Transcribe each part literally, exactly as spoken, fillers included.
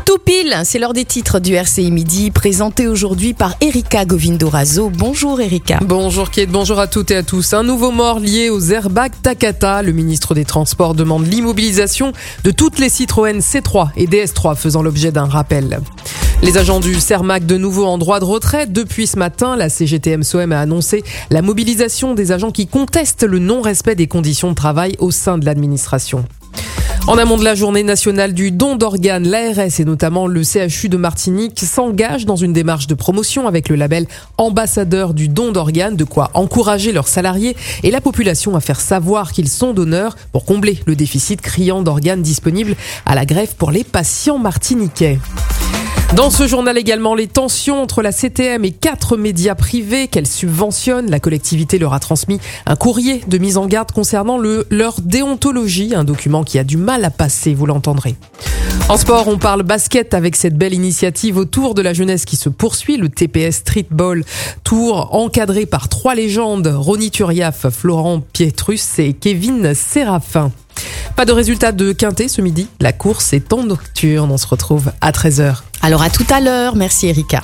Tout pile, c'est l'heure des titres du R C I Midi, présenté aujourd'hui par Erika Govindo-Razo. Bonjour Erika. Bonjour Kate, bonjour à toutes et à tous. Un nouveau mort lié aux airbags Takata. Le ministre des Transports demande l'immobilisation de toutes les Citroën C trois et D S trois faisant l'objet d'un rappel. Les agents du Cermac de nouveau en droit de retrait. Depuis ce matin, la C G T M S O M a annoncé la mobilisation des agents qui contestent le non-respect des conditions de travail au sein de l'administration. En amont de la journée nationale du don d'organes, l'A R S et notamment le C H U de Martinique s'engagent dans une démarche de promotion avec le label ambassadeur du don d'organes, de quoi encourager leurs salariés et la population à faire savoir qu'ils sont donneurs pour combler le déficit criant d'organes disponibles à la greffe pour les patients martiniquais. Dans ce journal également, les tensions entre la C T M et quatre médias privés qu'elle subventionne. La collectivité leur a transmis un courrier de mise en garde concernant le, leur déontologie, un document qui a du mal à passer, vous l'entendrez. En sport, on parle basket avec cette belle initiative autour de la jeunesse qui se poursuit, le T P S Streetball Tour encadré par trois légendes, Ronny Turiaf, Florent Pietrus et Kevin Séraphin. Pas de résultat de quintet ce midi, la course est en nocturne, on se retrouve à treize heures. Alors à tout à l'heure, merci Erika.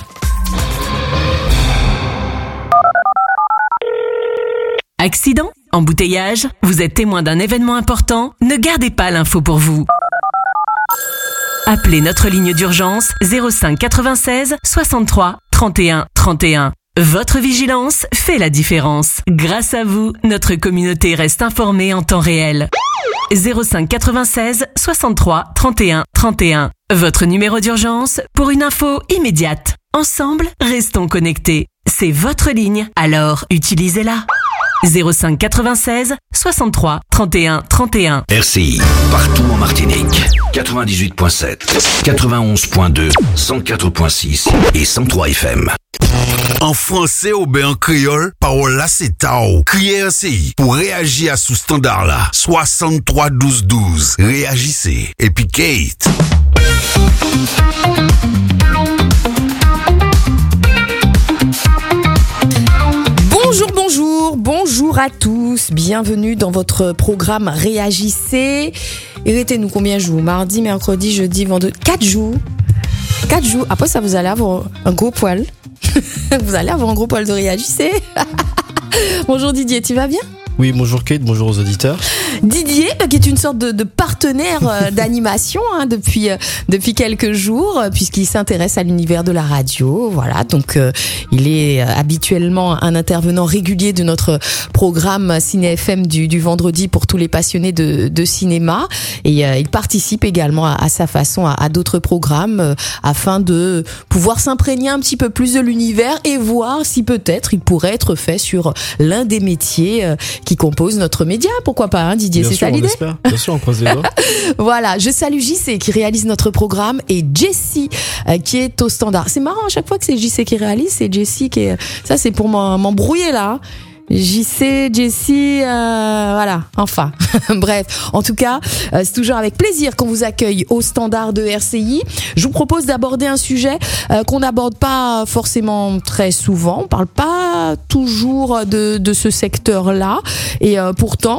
Accident? Embouteillage? Vous êtes témoin d'un événement important? Ne gardez pas l'info pour vous. Appelez notre ligne d'urgence zéro cinq quatre-vingt-seize soixante-trois trente et un trente et un. Votre vigilance fait la différence. Grâce à vous, notre communauté reste informée en temps réel. zéro cinq quatre-vingt-seize soixante-trois trente et un trente et un. Votre numéro d'urgence pour une info immédiate. Ensemble, restons connectés. C'est votre ligne, alors utilisez-la. zéro cinq quatre-vingt-seize soixante-trois trente et un trente et un. R C I, partout en Martinique. quatre-vingt-dix-huit virgule sept, quatre-vingt-onze virgule deux, cent quatre virgule six et cent trois F M. En français ou bien en créole, parole là c'est Tao. Criez R C I pour réagir à ce standard là. soixante-trois douze douze. Réagissez. Et puis Kate. Bonjour, bonjour, bonjour à tous. Bienvenue dans votre programme Réagissez. Arrêtez-nous combien de jours? Mardi, mercredi, jeudi, vendredi. Quatre jours. Quatre jours. Après ça, vous allez avoir un gros poil. Vous allez avoir un gros poil de Réagissez. Bonjour Didier, tu vas bien? Oui, bonjour Kate, bonjour aux auditeurs. Didier, qui est une sorte de, de partenaire euh, d'animation hein, depuis euh, depuis quelques jours, euh, puisqu'il s'intéresse à l'univers de la radio. Voilà, donc euh, il est euh, habituellement un intervenant régulier de notre programme Ciné F M du, du vendredi pour tous les passionnés de, de cinéma. Et euh, il participe également à, à sa façon à, à d'autres programmes euh, afin de pouvoir s'imprégner un petit peu plus de l'univers et voir si peut-être il pourrait être fait sur l'un des métiers euh, qui compose notre média, pourquoi pas, hein, Didier, bien c'est sûr, ça l'idée? Bien sûr, on croise les doigts. Voilà, je salue J C qui réalise notre programme et Jessie euh, qui est au standard. C'est marrant, à chaque fois que c'est J C qui réalise, c'est Jessie qui est... Ça, c'est pour m'embrouiller là. J C, Jessie, euh, voilà, enfin, bref. En tout cas, euh, c'est toujours avec plaisir qu'on vous accueille au standard de R C I. Je vous propose d'aborder un sujet euh, qu'on n'aborde pas forcément très souvent. On parle pas toujours de, de ce secteur-là. Et euh, pourtant,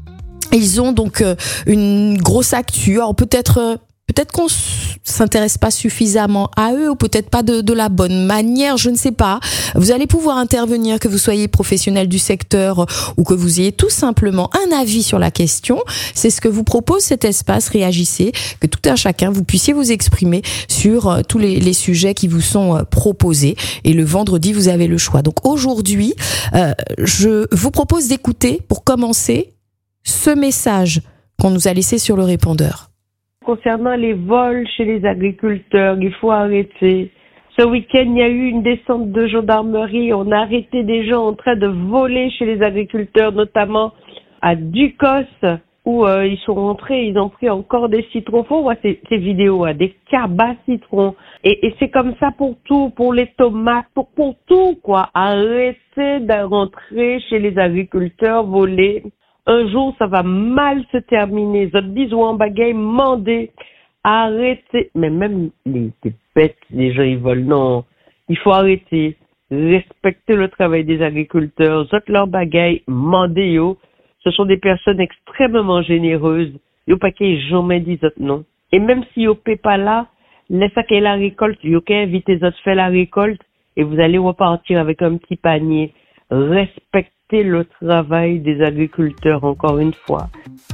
ils ont donc euh, une grosse actu. Alors peut-être... Euh, Peut-être qu'on s'intéresse pas suffisamment à eux ou peut-être pas de, de la bonne manière, je ne sais pas. Vous allez pouvoir intervenir, que vous soyez professionnel du secteur ou que vous ayez tout simplement un avis sur la question. C'est ce que vous propose cet espace Réagissez, que tout un chacun vous puissiez vous exprimer sur euh, tous les, les sujets qui vous sont euh, proposés. Et le vendredi, vous avez le choix. Donc aujourd'hui, euh, je vous propose d'écouter pour commencer ce message qu'on nous a laissé sur le répondeur. Concernant les vols chez les agriculteurs, il faut arrêter. Ce week-end, il y a eu une descente de gendarmerie. On a arrêté des gens en train de voler chez les agriculteurs, notamment à Ducos, où euh, ils sont rentrés, ils ont pris encore des citrons. Faut voir ces, ces vidéos, hein, des cabas citrons. Et, et c'est comme ça pour tout, pour les tomates, pour, pour tout, quoi. Arrêtez de rentrer chez les agriculteurs, voler. Un jour, ça va mal se terminer. Votre bisou en bagaille, mandez. Arrêtez. Mais même les, les bêtes, les gens, ils volent. Non. Il faut arrêter. Respecter le travail des agriculteurs. Zot leur bagaille, mandez yo. Ce sont des personnes extrêmement généreuses. Yo pas qu'ils jamais dit zot non. Et même si yo paie pas là, laissez qu'il la récolte, ok, invitez les autres faire la récolte et vous allez repartir avec un petit panier. Respectez le travail des agriculteurs, encore une fois.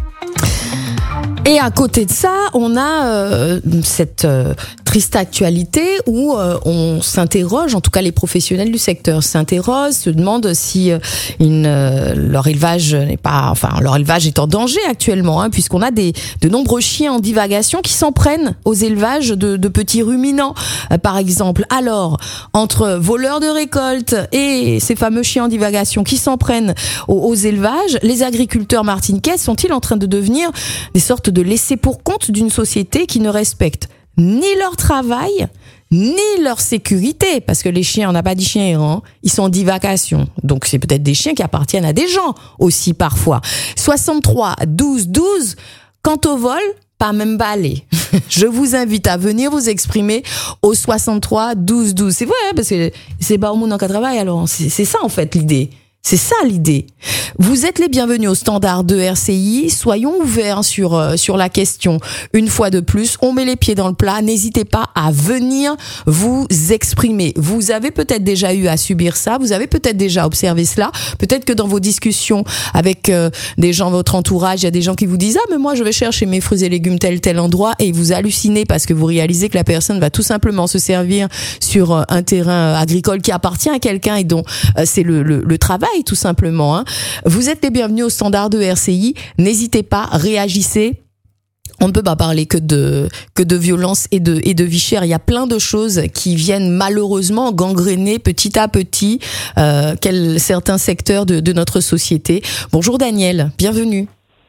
Et à côté de ça, on a euh, cette euh, triste actualité où euh, on s'interroge, en tout cas les professionnels du secteur s'interrogent, se demandent si euh, une, euh, leur élevage n'est pas, enfin leur élevage est en danger actuellement, hein, puisqu'on a des de nombreux chiens en divagation qui s'en prennent aux élevages de, de petits ruminants, euh, par exemple. Alors, entre voleurs de récolte et ces fameux chiens en divagation qui s'en prennent aux, aux élevages, les agriculteurs martiniquais sont-ils en train de devenir des sortes de laissés pour compte d'une société qui ne respecte ni leur travail, ni leur sécurité? Parce que les chiens, on n'a pas dit chiens errants, ils sont en divagation. Donc c'est peut-être des chiens qui appartiennent à des gens aussi parfois. soixante-trois douze douze, quant au vol, pas même balai. Je vous invite à venir vous exprimer au soixante-trois douze douze. C'est vrai, hein, parce que c'est pas au monde en cas de travail, alors c'est, c'est ça en fait l'idée. C'est ça l'idée. Vous êtes les bienvenus au standard de R C I. Soyons ouverts sur euh, sur la question. Une fois de plus, on met les pieds dans le plat. N'hésitez pas à venir vous exprimer. Vous avez peut-être déjà eu à subir ça. Vous avez peut-être déjà observé cela. Peut-être que dans vos discussions avec euh, des gens de votre entourage, il y a des gens qui vous disent « Ah, mais moi, je vais chercher mes fruits et légumes tel tel endroit » et vous hallucinez parce que vous réalisez que la personne va tout simplement se servir sur euh, un terrain agricole qui appartient à quelqu'un et dont euh, c'est le, le, le travail tout simplement. Hein. Vous êtes les bienvenus au standard de R C I. N'hésitez pas, réagissez. On ne peut pas parler que de que de violence et de et de vie chère. Il y a plein de choses qui viennent malheureusement gangréner petit à petit euh, quel, certains secteurs de, de notre société. Bonjour Daniel, bienvenue.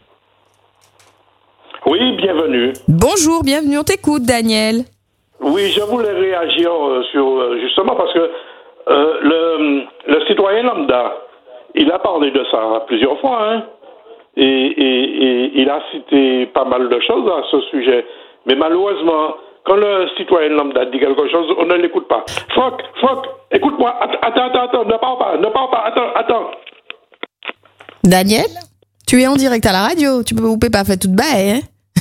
Oui, bienvenue. Bonjour, bienvenue. On t'écoute, Daniel. Oui, je voulais réagir euh, sur euh, justement parce que euh, le le citoyen lambda, il a parlé de ça plusieurs fois, hein, et, et, et il a cité pas mal de choses à ce sujet. Mais malheureusement, quand le citoyen lambda dit quelque chose, on ne l'écoute pas. Foc, Foc, écoute-moi, attends, attends, attends, ne parle pas, ne parle pas, attends, attends. Daniel, tu es en direct à la radio, tu peux, vous pouvez pas faire toute baille, hein.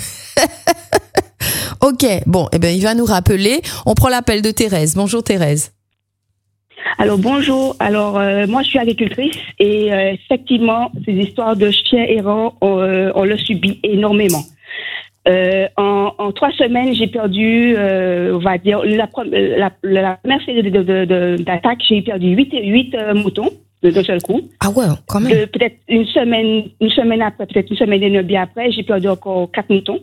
Ok, bon, eh ben il va nous rappeler. On prend l'appel de Thérèse. Bonjour Thérèse. Alors bonjour, alors euh, moi je suis agricultrice et euh, effectivement ces histoires de chiens errants on, euh, on le subit énormément. Euh, en, en trois semaines j'ai perdu, euh, on va dire la, la, la première série de, de, de, de, d'attaques, j'ai perdu huit, huit euh, moutons d'un seul coup. Ah ouais, quand même. De, peut-être une semaine, une semaine après, peut-être une semaine et demie bien après, j'ai perdu encore quatre moutons.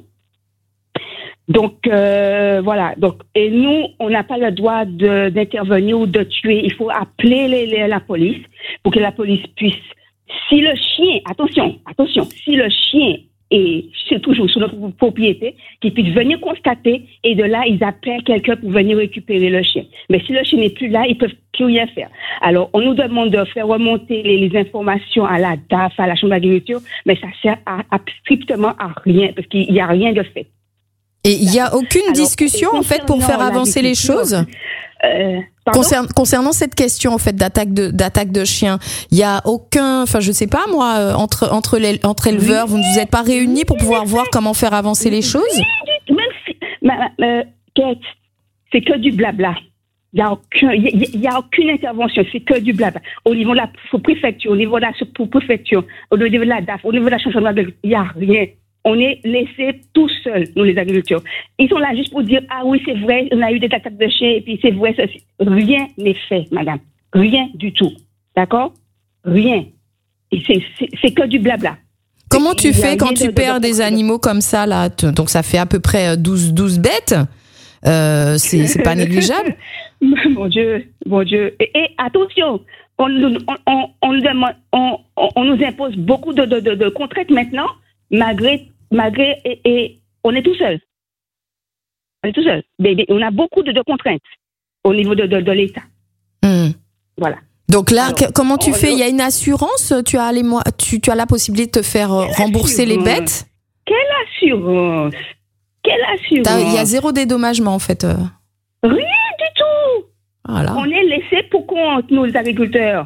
Donc euh, voilà. Donc et nous, on n'a pas le droit de, d'intervenir ou de tuer. Il faut appeler les, les, la police pour que la police puisse. Si le chien, attention, attention, si le chien est c'est toujours sous notre propriété, qu'ils puissent venir constater et de là ils appellent quelqu'un pour venir récupérer le chien. Mais si le chien n'est plus là, ils peuvent plus rien faire. Alors on nous demande de faire remonter les, les informations à la D A F, à la Chambre d'agriculture, mais ça sert à, à strictement à rien parce qu'il n'y a rien de fait. Et il n'y a aucune Alors, discussion en fait pour faire avancer les choses euh, Concern, concernant cette question en fait d'attaque de d'attaque de chiens, il y a aucun, enfin je sais pas moi, euh, entre entre les entre éleveurs, oui. Vous ne vous êtes pas réunis pour pouvoir voir comment faire avancer les choses? Oui, même si, ma, ma, euh, Kate, c'est que du blabla. Il y a aucun, il y, y a aucune intervention, c'est que du blabla. Au niveau de la préfecture, au niveau de la sous-préfecture, au niveau de la D A F, au niveau de la Chambre d'agriculture, il y a rien. On est laissés tout seuls, nous les agriculteurs. Ils sont là juste pour dire, ah oui, c'est vrai, on a eu des attaques de chiens, et puis c'est vrai, ceci. Rien n'est fait, madame. Rien du tout. D'accord? Rien. Et c'est, c'est, c'est que du blabla. Comment tu fais quand tu de, perds de, de, des de... animaux comme ça, là? Donc ça fait à peu près douze, douze bêtes. Euh, c'est, c'est pas négligeable? Mon Dieu, mon Dieu. Et, et attention, on, on, on, on, demande, on, on nous impose beaucoup de, de, de, de contraintes maintenant. Malgré, malgré, et, et on est tout seul. On est tout seul. Mais, mais on a beaucoup de, de contraintes au niveau de, de, de l'État. Mmh. Voilà. Donc là, Alors, comment tu on, fais? Il y a une assurance? Tu as les mois, tu, tu as la possibilité de te faire rembourser assurance? les bêtes? Quelle assurance? Quelle assurance? Il y a zéro dédommagement en fait. Rien du tout. Voilà. On est laissés pour compte, nous les agriculteurs.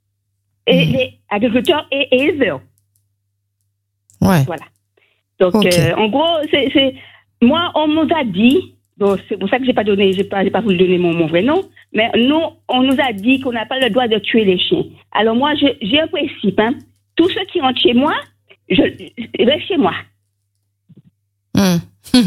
Et mmh. les agriculteurs et éleveurs. Ouais. Voilà. Donc, okay. euh, en gros, c'est, c'est, moi, on nous a dit Donc, c'est pour ça que j'ai pas donné, j'ai pas, j'ai pas voulu donner mon, mon vrai nom. Mais nous, on nous a dit qu'on n'a pas le droit de tuer les chiens. Alors moi, je, j'ai un principe, hein. Tous ceux qui rentrent chez moi, je, reste chez moi. Mm.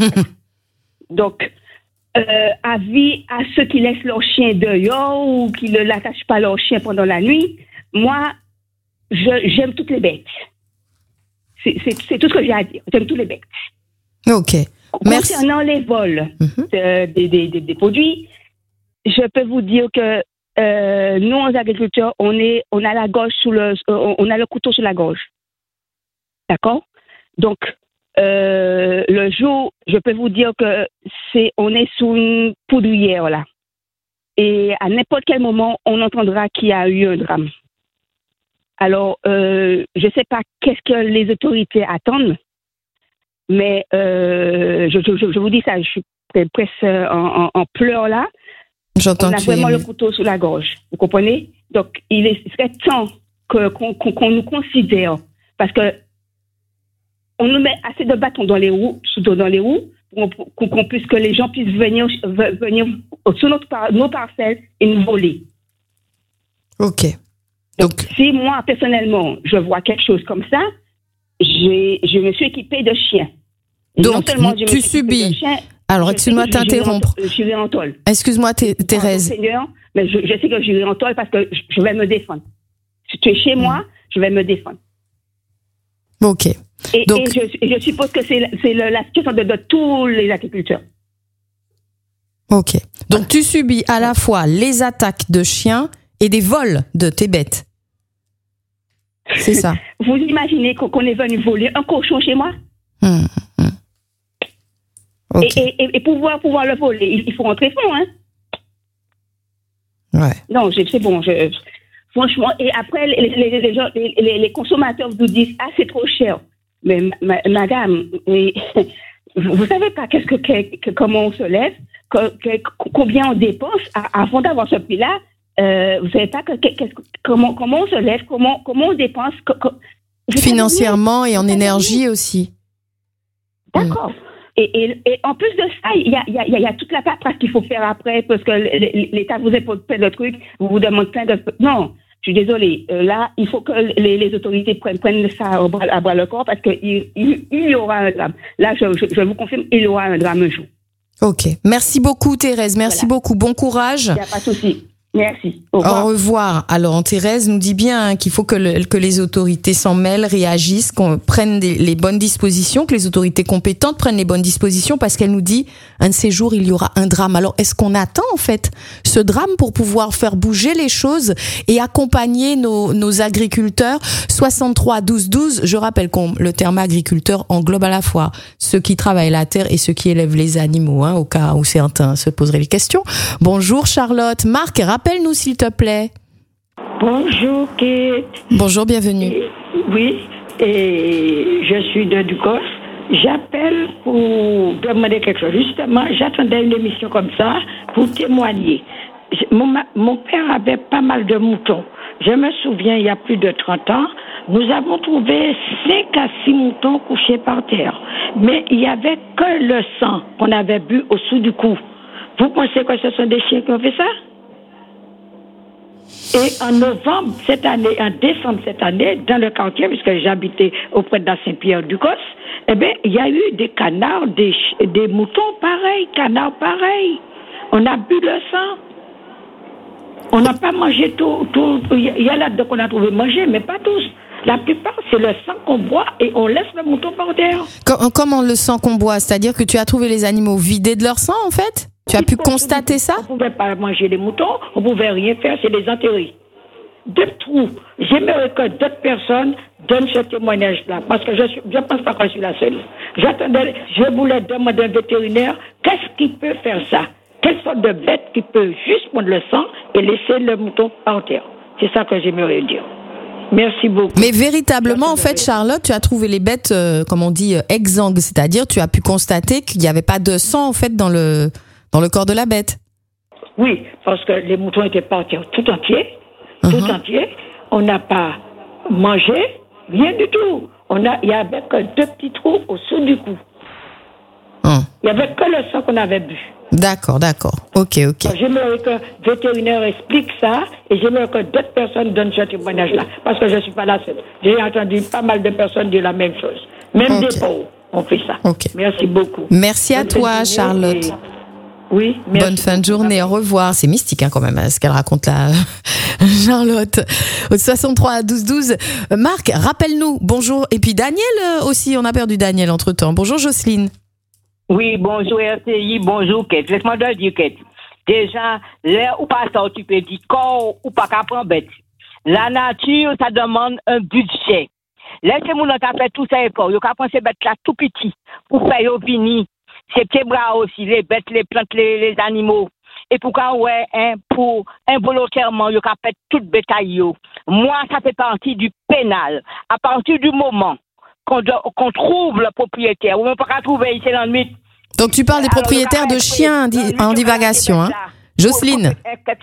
Donc, euh, avis à ceux qui laissent leur chien dehors ou qui ne l'attachent pas leur chien pendant la nuit, moi, je, j'aime toutes les bêtes. C'est, c'est, c'est tout ce que j'ai à dire. J'aime toutes les bêtes. Ok. Merci. Concernant les vols mm-hmm. de, des, des, des, des produits, je peux vous dire que euh, nous, les agriculteurs, on est, on a la gorge sous le, euh, on a le couteau sur la gorge. D'accord? Donc, euh, le jour, je peux vous dire que c'est, on est sous une poudrière là, et à n'importe quel moment, on entendra qu'il y a eu un drame. Alors, euh, je ne sais pas qu'est-ce que les autorités attendent, mais euh, je, je, je vous dis ça, je suis presque en, en, en pleurs là. J'entends. On a vraiment le couteau sous la gorge, vous comprenez? Donc, il est, il serait temps que, qu'on, qu'on nous considère, parce que on nous met assez de bâtons dans les roues, dans les roues, pour qu'on, qu'on puisse, que les gens puissent venir, venir sur notre, nos parcelles et nous voler. Ok. Donc, Donc, si moi, personnellement, je vois quelque chose comme ça, j'ai, je me suis équipée de chiens. Et donc, tu subis. Chiens, alors, excuse-moi de t'interrompre. J'irai en tôle. Excuse-moi, Thérèse. Seigneur, mais je, je sais que j'irai en tôle parce que je vais me défendre. Si tu es chez mmh. moi, je vais me défendre. Ok. Et, donc, et je, je suppose que c'est, c'est le, la situation de, de tous les agriculteurs. Ok. Donc, tu subis à la fois les attaques de chiens et des vols de tes bêtes. C'est ça. Vous imaginez qu'on, qu'on est venu voler un cochon chez moi? Mmh, mmh. Okay. Et, et, et pouvoir, pouvoir le voler, il, il faut rentrer fond, hein? Ouais. Non, c'est, c'est bon. Je, franchement, et après, les, les, les, gens, les, les, les consommateurs vous disent, ah, c'est trop cher. Mais ma, madame, et, vous savez pas qu'est-ce que, que, que comment on se lève, que, que, combien on dépense à, avant d'avoir ce prix-là. Euh, vous savez pas que, que, comment comment on se lève, comment comment on dépense que, que, financièrement et en énergie aussi. D'accord. Mm. Et, et, et en plus de ça, il y a, il y, a, il y a toute la paperasse qu'il faut faire après parce que l'État vous impose plein de trucs, vous vous demande plein de... Non, je suis désolée. Là, il faut que les, les autorités prennent, prennent ça à bras, à bras le corps parce qu'il il, il y aura un drame. Là, je, je, je vous confirme, il y aura un drame un jour. Ok. Merci beaucoup, Thérèse. Merci voilà. beaucoup. Bon courage. Il n'y a pas de souci. Merci. Au revoir. Au revoir. Alors, Thérèse nous dit bien hein, qu'il faut que, le, que les autorités s'en mêlent, réagissent, qu'on prenne des, les bonnes dispositions, que les autorités compétentes prennent les bonnes dispositions parce qu'elle nous dit un de ces jours, il y aura un drame. Alors, est-ce qu'on attend en fait ce drame pour pouvoir faire bouger les choses et accompagner nos, nos agriculteurs? Soixante-trois douze douze, je rappelle que le terme agriculteur englobe à la fois ceux qui travaillent la terre et ceux qui élèvent les animaux, hein, au cas où certains se poseraient les questions. Bonjour Charlotte. Marc, rappelle-nous s'il te plaît. Bonjour Kate. Bonjour, bienvenue. Et, oui, et je suis de Ducos. J'appelle pour demander quelque chose. Justement, j'attendais une émission comme ça pour témoigner. Mon, mon père avait pas mal de moutons. Je me souviens, il y a plus de trente ans, nous avons trouvé cinq à six moutons couchés par terre. Mais il n'y avait que le sang qu'on avait bu au-dessous du cou. Vous pensez que ce sont des chiens qui ont fait ça? Et en novembre cette année, en décembre cette année, dans le quartier, puisque j'habitais auprès de la Saint-Pierre-du-Cos, eh bien, il y a eu des canards, des, des moutons pareils, canards pareils. On a bu le sang. On n'a pas mangé tout. tout il y a là-dedans qu'on a trouvé manger, mais pas tous. La plupart, c'est le sang qu'on boit et on laisse le mouton par terre. Comment le sang qu'on boit? C'est-à-dire que tu as trouvé les animaux vidés de leur sang, en fait? Tu as pu constater ça? On ne pouvait pas manger les moutons, on ne pouvait rien faire, c'est les enterrer. De tout. J'aimerais que d'autres personnes donnent ce témoignage-là, parce que je ne pense pas que je suis la seule. J'attendais, je voulais demander à un vétérinaire, qu'est-ce qui peut faire ça? Quelle sorte de bête qui peut juste prendre le sang et laisser le mouton par terre? C'est ça que j'aimerais dire. Merci beaucoup. Mais véritablement, Merci en fait, Charlotte, tu as trouvé les bêtes, euh, comme on dit, euh, exsangues, c'est-à-dire tu as pu constater qu'il n'y avait pas de sang, en fait, dans le... dans le corps de la bête. Oui, parce que les moutons étaient partis tout entiers, uh-huh. tout entiers. On n'a pas mangé, rien du tout. On a, il y avait que deux petits trous au-dessous du cou. Uh. Il n'y avait que le sang qu'on avait bu. D'accord, d'accord. Ok, ok. Alors, j'aimerais que le vétérinaire explique ça et j'aimerais que d'autres personnes donnent ce témoignage-là. Parce que je ne suis pas la seule. J'ai entendu pas mal de personnes dire la même chose. Même okay. des pauvres ont fait ça. Okay. Merci beaucoup. Merci à Bonne toi, Charlotte. Et... Oui, merci. Bonne fin de journée, au revoir. C'est mystique hein, quand même, ce qu'elle raconte là, Charlotte. Au soixante-trois douze douze. Marc, rappelle-nous, bonjour. Et puis Daniel aussi, on a perdu Daniel entre-temps. Bonjour Jocelyne. Oui, bonjour R T I, bonjour Kate. Laisse-moi te dire Kate. Déjà, l'air ou pas ça, tu peux dire corps ou pas qu'à prendre bête. La nature, ça demande un budget. Laissez-moi nous faire tout ça effort. Yo qu'à prendre ces bêtes là tout petit pour faire yo vini. Ces petits bras aussi, les bêtes, les plantes, les, les animaux. Et pour quand ouais, hein, pour involontairement, yo qu'à pète toute bétail yo. Moi, ça fait partie du pénal. À partir du moment qu'on, qu'on trouve le propriétaire, ou même pas qu'à trouver ici dans le mythe. Donc tu parles des propriétaires de chiens en divagation, hein? Jocelyne,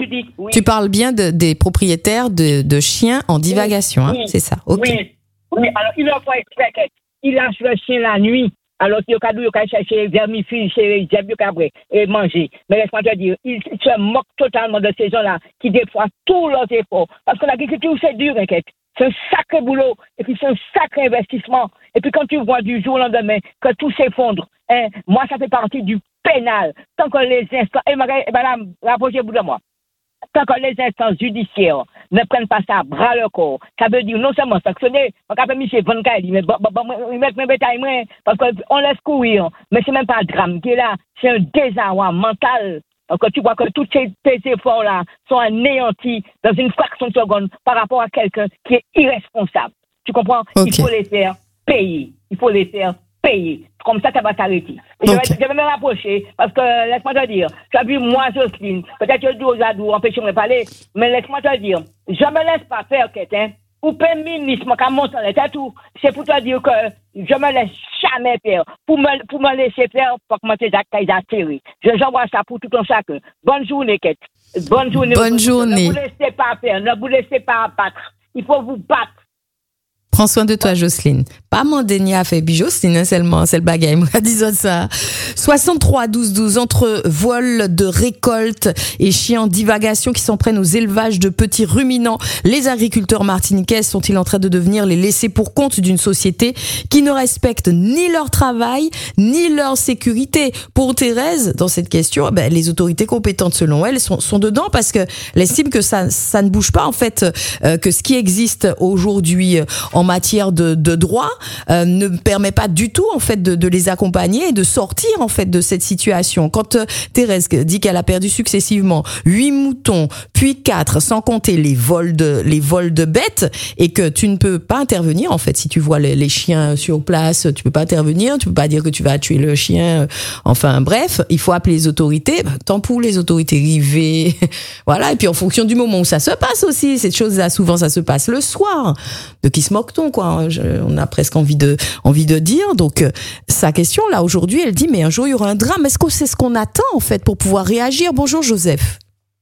tu parles bien de, des propriétaires de, de chiens en divagation, hein? C'est ça, ok. Oui, oui, alors il a fait exprès qu'il lâche le chien la nuit, alors qu'il a cherché vermifuges, chez les cabrés et manger. Mais laisse-moi te dire, il se moque totalement de ces gens-là qui défroient tous leurs efforts. Parce que l'agriculture, c'est dur, inquiète. C'est un sacré boulot, et puis c'est un sacré investissement. Et puis quand tu vois du jour au lendemain que tout s'effondre, hein, moi ça fait partie du pénal. Tant que les instances, et madame, rapprochez-vous de moi, tant que les instances judiciaires ne prennent pas ça à bras le corps, ça veut dire non seulement sanctionner, on a permis chez vingt cas, mais ils mettent mes bétails, parce qu'on laisse courir, mais c'est même pas un drame qui est là, c'est un désarroi mental. Quand tu vois que tous ces, ces efforts-là sont anéantis dans une fraction de seconde par rapport à quelqu'un qui est irresponsable. Tu comprends? Okay. Il faut les faire payer. Il faut les faire payer. Comme ça, ça va s'arrêter. Et okay. je, vais, je vais me rapprocher parce que, laisse-moi te dire, tu as vu, moi, Jocelyne, peut-être que je dis aux ados, empêchez-moi de parler, mais laisse-moi te dire, je me laisse pas faire, quelqu'un. Ou premier ministre, quand mon sang est tout, c'est pour te dire que je me laisse jamais faire. Pour me, pour me laisser faire, faut que moi, c'est atterri. Je, j'envoie ça pour tout un chacun. Bonne journée, Kate. Bonne journée. Bonne journée. Ne vous laissez pas faire, ne vous laissez pas abattre. Il faut vous battre. Prends soin de toi, Jocelyne. Pas mon déni à faire, Jocelyne, seulement, c'est le bagaille, moi, disons ça. soixante-trois douze douze, entre vol de récolte et chiens en divagation qui s'en prennent aux élevages de petits ruminants, les agriculteurs martiniquais sont-ils en train de devenir les laissés pour compte d'une société qui ne respecte ni leur travail, ni leur sécurité? Pour Thérèse, dans cette question, ben, les autorités compétentes, selon elle, sont, sont dedans parce que elle estime que ça, ça ne bouge pas, en fait, euh, que ce qui existe aujourd'hui en matière de, de droit euh, ne permet pas du tout en fait de, de les accompagner et de sortir en fait de cette situation. Quand euh, Thérèse dit qu'elle a perdu successivement huit moutons puis quatre, sans compter les vols de les vols de bêtes, et que tu ne peux pas intervenir en fait si tu vois les, les chiens sur place, tu peux pas intervenir, tu peux pas dire que tu vas tuer le chien. Enfin bref, il faut appeler les autorités. Tant pour les autorités rivées, voilà. Et puis en fonction du moment où ça se passe aussi, cette chose-là souvent ça se passe le soir. De qui se moque quoi, je, on a presque envie de envie de dire. Donc euh, sa question là aujourd'hui, elle dit mais un jour il y aura un drame. Est-ce que c'est ce qu'on attend en fait pour pouvoir réagir? Bonjour Joseph.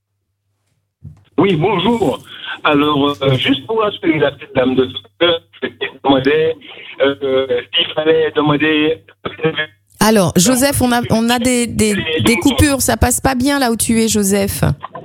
Oui, bonjour. Alors euh, juste pour rassurer la petite dame de tout à l'heure, je demandais euh, s'il fallait demander. Alors Joseph, on a on a des des, des coupures, ça passe pas bien là où tu es, Joseph.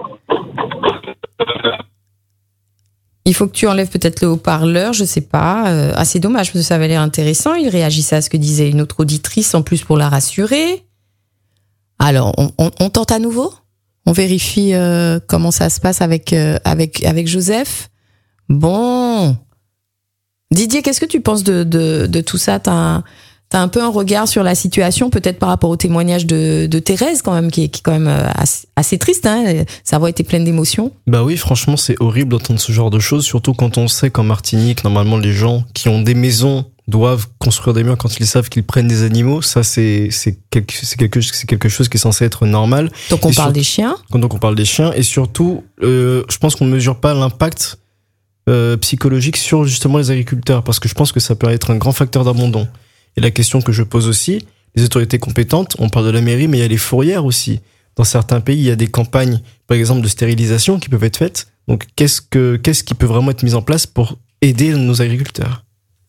Il faut que tu enlèves peut-être le haut-parleur, je sais pas. Euh, ah, c'est dommage parce que ça avait l'air intéressant. Il réagissait à ce que disait une autre auditrice en plus pour la rassurer. Alors, on, on, on tente à nouveau. On vérifie euh, comment ça se passe avec euh, avec avec Joseph. Bon, Didier, qu'est-ce que tu penses de de, de tout ça? T'as T'as un peu un regard sur la situation, peut-être par rapport au témoignage de, de Thérèse, quand même, qui est, qui est quand même assez, assez triste, hein. Sa voix était pleine d'émotions. Bah oui, franchement, c'est horrible d'entendre ce genre de choses, surtout quand on sait qu'en Martinique, normalement, les gens qui ont des maisons doivent construire des murs quand ils savent qu'ils prennent des animaux. Ça, c'est, c'est quelque, c'est quelque, c'est quelque chose qui est censé être normal. Donc, on et parle sur, des chiens. Donc, on parle des chiens. Et surtout, euh, je pense qu'on ne mesure pas l'impact euh, psychologique sur, justement, les agriculteurs, parce que je pense que ça peut être un grand facteur d'abandon. Et la question que je pose aussi, les autorités compétentes, on parle de la mairie, mais il y a les fourrières aussi. Dans certains pays, il y a des campagnes, par exemple, de stérilisation qui peuvent être faites. Donc, qu'est-ce que, qu'est-ce qui peut vraiment être mis en place pour aider nos agriculteurs?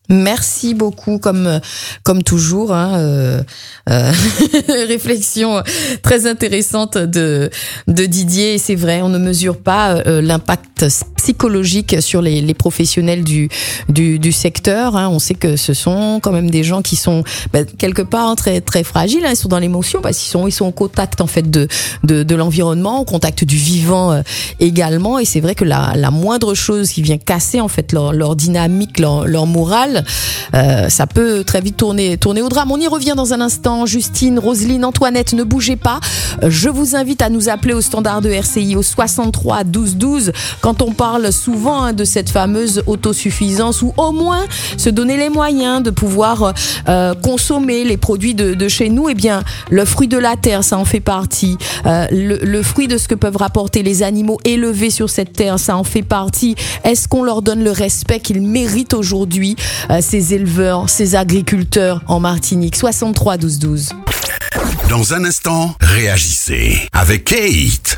Merci beaucoup, comme comme toujours, hein, euh, euh, réflexion très intéressante de de Didier. Et c'est vrai, on ne mesure pas euh, l'impact psychologique sur les, les professionnels du du, du secteur. Hein. On sait que ce sont quand même des gens qui sont bah, quelque part hein, très très fragiles. Hein. Ils sont dans l'émotion parce qu'ils sont ils sont au contact en fait de de, de l'environnement, au contact du vivant euh, également. Et c'est vrai que la la moindre chose qui vient casser en fait leur leur dynamique, leur leur morale. Euh, ça peut très vite tourner, tourner au drame. On y revient dans un instant. Justine, Roselyne, Antoinette, ne bougez pas. Je vous invite à nous appeler au standard de R C I au soixante-trois douze douze quand on parle souvent hein, de cette fameuse autosuffisance ou au moins se donner les moyens de pouvoir euh, consommer les produits de, de chez nous. Eh bien, le fruit de la terre, ça en fait partie. Euh, le, le fruit de ce que peuvent rapporter les animaux élevés sur cette terre, ça en fait partie. Est-ce qu'on leur donne le respect qu'ils méritent aujourd'hui? Euh, ces éleveurs, ces agriculteurs en Martinique. Soixante-trois douze douze. Dans un instant, réagissez avec Kate.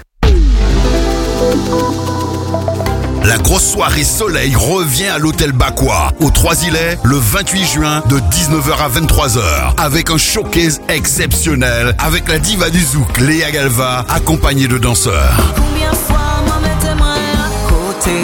La grosse soirée soleil revient à l'hôtel Bakwa au Trois-Îlets le vingt-huit juin de dix-neuf heures à vingt-trois heures avec un showcase exceptionnel avec la diva du zouk Léa Galva accompagnée de danseurs. Combien de fois moi mettez-moi à côté?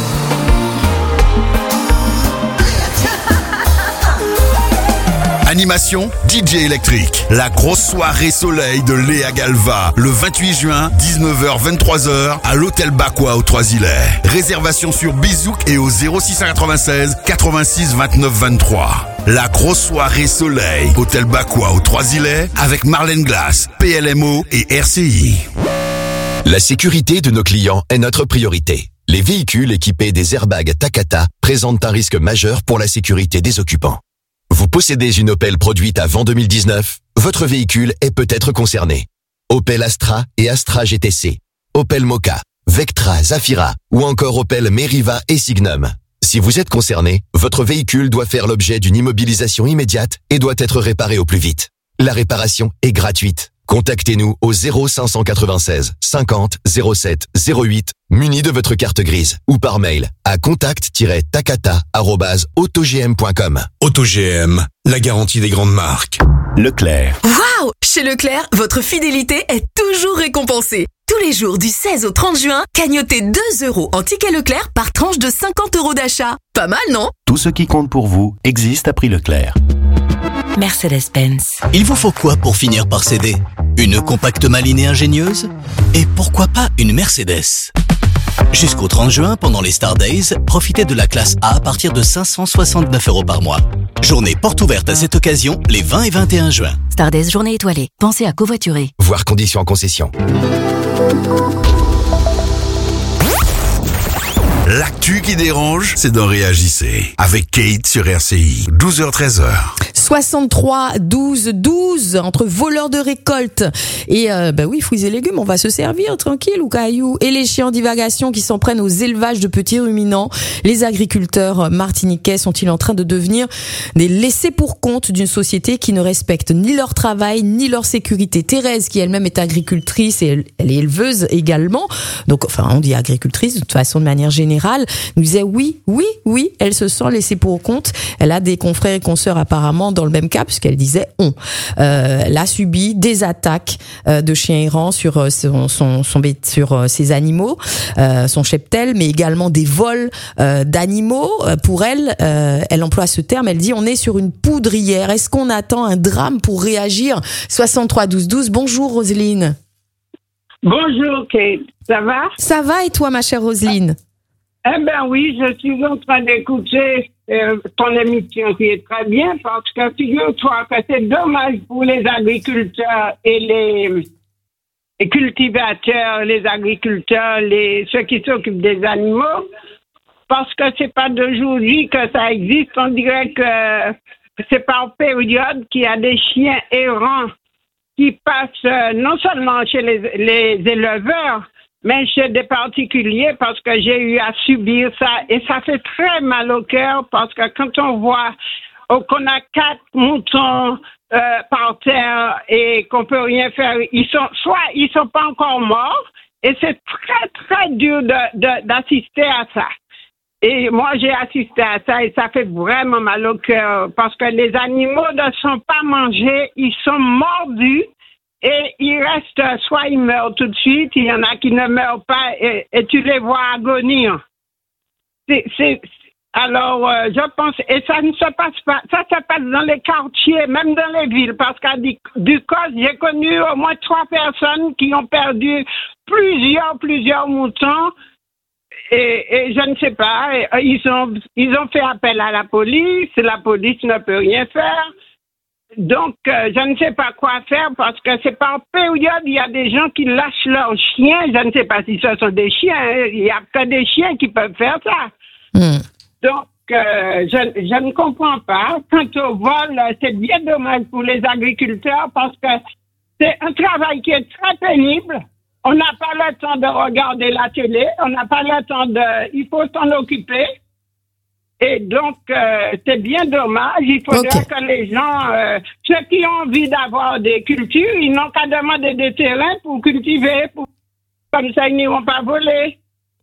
Animation D J électrique. La grosse soirée soleil de Léa Galva le vingt-huit juin, dix-neuf heures vingt-trois heures à l'hôtel Bakwa au Trois-Îlets. Réservation sur Bizouk et au zéro six quatre-vingt-seize quatre-vingt-six vingt-neuf vingt-trois. La grosse soirée soleil, hôtel Bakwa au Trois-Îlets avec Marlène Glace, P L M O et R C I. La sécurité de nos clients est notre priorité. Les véhicules équipés des airbags Takata présentent un risque majeur pour la sécurité des occupants. Vous possédez une Opel produite avant deux mille dix-neuf? Votre véhicule est peut-être concerné. Opel Astra et Astra G T C, Opel Mokka, Vectra, Zafira ou encore Opel Meriva et Signum. Si vous êtes concerné, votre véhicule doit faire l'objet d'une immobilisation immédiate et doit être réparé au plus vite. La réparation est gratuite. Contactez-nous au zéro cinq cent quatre-vingt-seize cinquante zéro sept zéro huit muni de votre carte grise ou par mail à contact tiret takata arobase autogm point com. AutoGM, la garantie des grandes marques. Leclerc. Waouh! Chez Leclerc, votre fidélité est toujours récompensée. Tous les jours du seize au trente juin, cagnotez deux euros en ticket Leclerc par tranche de cinquante euros d'achat. Pas mal, non? Tout ce qui compte pour vous existe à prix Leclerc. Mercedes-Benz. Il vous faut quoi pour finir par céder? Une compacte maline et ingénieuse? Et pourquoi pas une Mercedes? Jusqu'au trente juin, pendant les Star Days, profitez de la classe A à partir de cinq cent soixante-neuf euros par mois. Journée porte ouverte à cette occasion les vingt et vingt et un juin. Star Days, journée étoilée. Pensez à covoiturer. Voir conditions en concession. L'actu qui dérange, c'est dans Réagissez avec Kate sur R C I. douze heures treize heures. soixante-trois douze douze entre voleurs de récolte et euh, bah oui, fruits et légumes, on va se servir tranquille ou caillou, et les chiens en divagation qui s'en prennent aux élevages de petits ruminants. Les agriculteurs martiniquais sont-ils en train de devenir des laissés pour compte d'une société qui ne respecte ni leur travail ni leur sécurité? Thérèse, qui elle-même est agricultrice et elle, elle est éleveuse également, donc enfin on dit agricultrice de toute façon de manière générale, nous disait oui, oui, oui, elle se sent laissée pour compte. Elle a des confrères et consoeurs apparemment dans le même cas, puisqu'elle disait on. Euh, elle a subi des attaques euh, de chiens errants sur euh, son, son, son sur euh, ses animaux, euh, son cheptel, mais également des vols euh, d'animaux. Euh, pour elle, euh, elle emploie ce terme. Elle dit on est sur une poudrière. Est-ce qu'on attend un drame pour réagir? soixante-trois douze douze. Bonjour Roselyne. Bonjour Kate. Ça va? Ça va et toi ma chère Roselyne? Eh ben oui, je suis en train d'écouter euh, ton émission qui est très bien parce que figure-toi que c'est dommage pour les agriculteurs et les, les cultivateurs, les agriculteurs, les ceux qui s'occupent des animaux, parce que c'est pas d'aujourd'hui que ça existe. On dirait que c'est par période qu'il y a des chiens errants qui passent euh, non seulement chez les, les éleveurs, mais chez des particuliers, parce que j'ai eu à subir ça et ça fait très mal au cœur parce que quand on voit oh, qu'on a quatre moutons euh, par terre et qu'on peut rien faire, ils sont soit ils sont pas encore morts et c'est très très dur de, de, d'assister à ça. Et moi, j'ai assisté à ça et ça fait vraiment mal au cœur parce que les animaux ne sont pas mangés, ils sont mordus et ils restent, soit ils meurent tout de suite, il y en a qui ne meurent pas et, et tu les vois agonir. C'est, c'est, alors, euh, je pense, et ça ne se passe pas, ça se passe dans les quartiers, même dans les villes, parce qu'à Ducos, j'ai connu au moins trois personnes qui ont perdu plusieurs, plusieurs moutons. Et, et je ne sais pas, ils ont, ils ont fait appel à la police, la police ne peut rien faire. Donc, euh, je ne sais pas quoi faire parce que c'est par période, il y a des gens qui lâchent leurs chiens. Je ne sais pas si ce sont des chiens, il n'y a que des chiens qui peuvent faire ça. Mm. Donc, euh, je, je ne comprends pas. Quant au vol, c'est bien dommage pour les agriculteurs parce que c'est un travail qui est très pénible. On n'a pas le temps de regarder la télé, on n'a pas le temps de... Il faut s'en occuper. Et donc, euh, c'est bien dommage. Il faudrait okay. que les gens, euh, ceux qui ont envie d'avoir des cultures, ils n'ont qu'à demander des terrains pour cultiver. Pour... Comme ça, ils n'iront pas voler.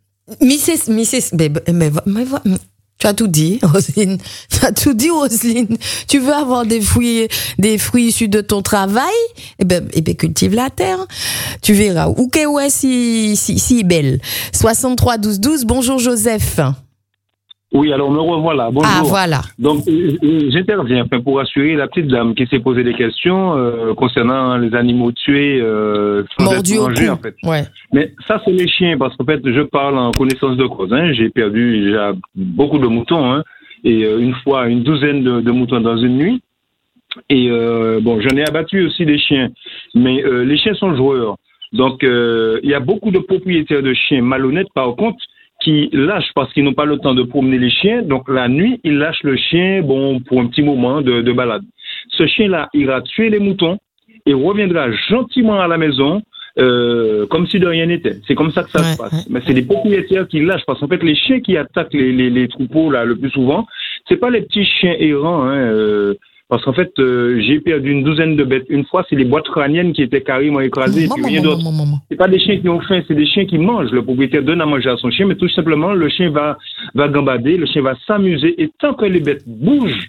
Missus Missus Mais, mais, mais, mais, tu as tout dit, Roselyne. Tu as tout dit, Roselyne. Tu veux avoir des fruits, des fruits issus de ton travail? Eh ben, eh ben, cultive la terre. Tu verras. Ou que ouais, si, si, si belle. soixante-trois douze douze. Bonjour, Joseph. Oui, alors me revoilà. Bonjour. Ah, voilà. Donc, j'interviens enfin, pour assurer la petite dame qui s'est posé des questions euh, concernant les animaux tués euh, sans être mangés, en fait. Ouais. Mais ça, c'est les chiens, parce qu'en fait, je parle en connaissance de cause. Hein. J'ai perdu déjà beaucoup de moutons, hein, et euh, une fois une douzaine de, de moutons dans une nuit. Et euh, bon, j'en ai abattu aussi des chiens, mais euh, les chiens sont joueurs. Donc, euh, il y a beaucoup de propriétaires de chiens malhonnêtes, par contre, qui lâchent parce qu'ils n'ont pas le temps de promener les chiens. Donc, la nuit, ils lâchent le chien, bon, pour un petit moment de, de balade. Ce chien-là ira tuer les moutons et reviendra gentiment à la maison, euh, comme si de rien n'était. C'est comme ça que ça ouais, se passe. Ouais. Mais c'est les propriétaires qui lâchent parce qu'en fait, les chiens qui attaquent les, les, les troupeaux, là, le plus souvent, c'est pas les petits chiens errants, hein, euh, parce qu'en fait, euh, j'ai perdu une douzaine de bêtes. Une fois, c'est les boîtes crâniennes qui étaient carrément écrasées. Maman, et puis rien d'autre. C'est pas des chiens qui ont faim, c'est des chiens qui mangent. Le propriétaire donne à manger à son chien, mais tout simplement, le chien va, va gambader, le chien va s'amuser. Et tant que les bêtes bougent,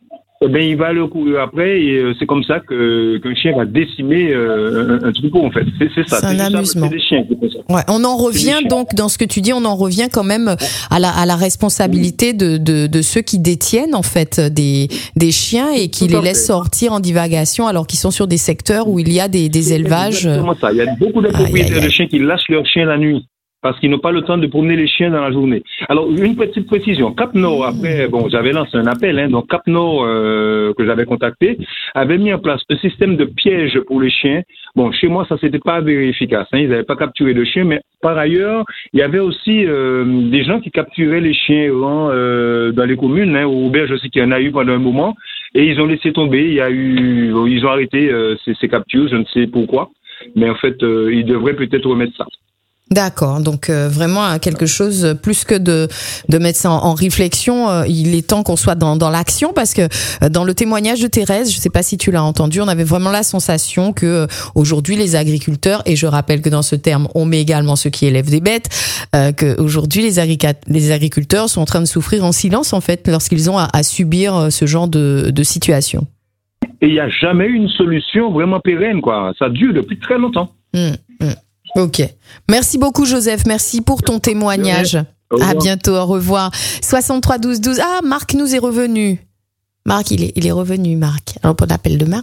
eh ben, il va le courir après. Et euh, c'est comme ça que, qu'un chien va décimer euh, un, un troupeau, en fait. C'est, c'est ça. C'est, c'est un amusement. Ça, c'est des chiens qui font ça. Ouais, on en revient donc, dans ce que tu dis, on en revient quand même à la, à la responsabilité de, de, de ceux qui détiennent, en fait, des, des chiens et qui les laissent sortir en divagation alors qu'ils sont sur des secteurs où il y a des, des élevages. C'est exactement ça. Il y a beaucoup de propriétaires de chiens qui lâchent leurs chiens la nuit, parce qu'ils n'ont pas le temps de promener les chiens dans la journée. Alors, une petite précision. Cap Nord, après, bon, j'avais lancé un appel, hein, donc Cap Nord, euh, que j'avais contacté, avait mis en place un système de piège pour les chiens. Bon, chez moi, ça s'était pas avéré efficace, hein, ils n'avaient pas capturé de chiens, mais par ailleurs, il y avait aussi euh, des gens qui capturaient les chiens errants euh, dans les communes, hein, au Auberge, je sais qu'il y en a eu pendant un moment, et ils ont laissé tomber, il y a eu, ils ont arrêté euh, ces, ces captures, je ne sais pourquoi, mais en fait, euh, ils devraient peut-être remettre ça. D'accord, donc euh, vraiment quelque chose plus que de de mettre ça en, en réflexion, euh, il est temps qu'on soit dans dans l'action parce que euh, dans le témoignage de Thérèse, je sais pas si tu l'as entendu, on avait vraiment la sensation que euh, aujourd'hui les agriculteurs, et je rappelle que dans ce terme on met également ceux qui élèvent des bêtes, euh, que aujourd'hui les, agric- les agriculteurs sont en train de souffrir en silence en fait lorsqu'ils ont à, à subir ce genre de de situation. Et il n'y a jamais eu une solution vraiment pérenne, quoi. Ça dure depuis très longtemps. Mmh, mmh. Ok. Merci beaucoup, Joseph. Merci pour ton témoignage. À bientôt. Au revoir. soixante-trois douze douze. Ah, Marc nous est revenu. Marc, il est, il est revenu, Marc. Alors, pour l'appel de Marc.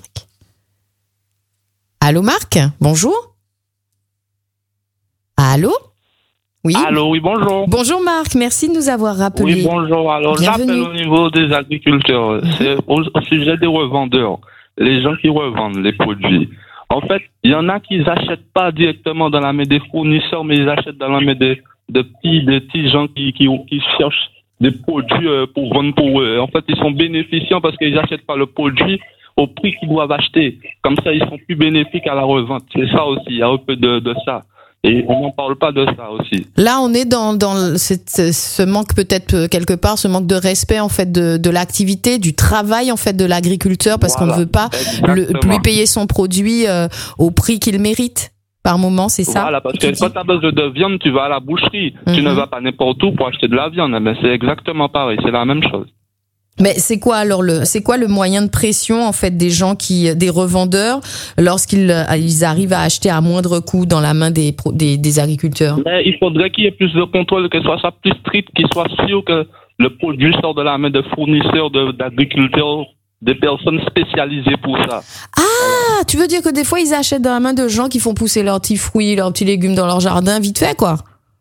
Allô, Marc? Bonjour. Allô? Oui. Allô, oui, bonjour. Bonjour, Marc. Merci de nous avoir rappelé. Oui, bonjour. Alors, Bienvenue. J'appelle au niveau des agriculteurs. C'est au, au sujet des revendeurs. Les gens qui revendent les produits. En fait, il y en a qui n'achètent pas directement dans la main des fournisseurs, mais ils achètent dans la main des, de petits, des petits gens qui, qui, qui cherchent des produits pour vendre pour eux. En fait, ils sont bénéficiants parce qu'ils n'achètent pas le produit au prix qu'ils doivent acheter. Comme ça, ils sont plus bénéfiques à la revente. C'est ça aussi, il y a un peu de, de ça. Et on n'en parle pas de ça aussi. Là, on est dans dans cette, ce manque peut-être quelque part, ce manque de respect en fait de de l'activité, du travail en fait de l'agriculteur, parce voilà, qu'on ne veut pas le, lui payer son produit euh, au prix qu'il mérite. par moment, c'est ça? Voilà, parce que quand tu as besoin de viande, tu vas à la boucherie. Mm-hmm. Tu ne vas pas n'importe où pour acheter de la viande. Mais c'est exactement pareil, c'est la même chose. Mais c'est quoi alors le c'est quoi le moyen de pression en fait des gens qui des revendeurs lorsqu'ils ils arrivent à acheter à moindre coût dans la main des des, des agriculteurs? Mais il faudrait qu'il y ait plus de contrôle, que ce soit ça plus strict, qu'il soit sûr que le produit sort de la main de fournisseurs, de, d'agriculteurs, des personnes spécialisées pour ça. Ah, tu veux dire que des fois ils achètent dans la main de gens qui font pousser leurs petits fruits, leurs petits légumes dans leur jardin vite fait quoi?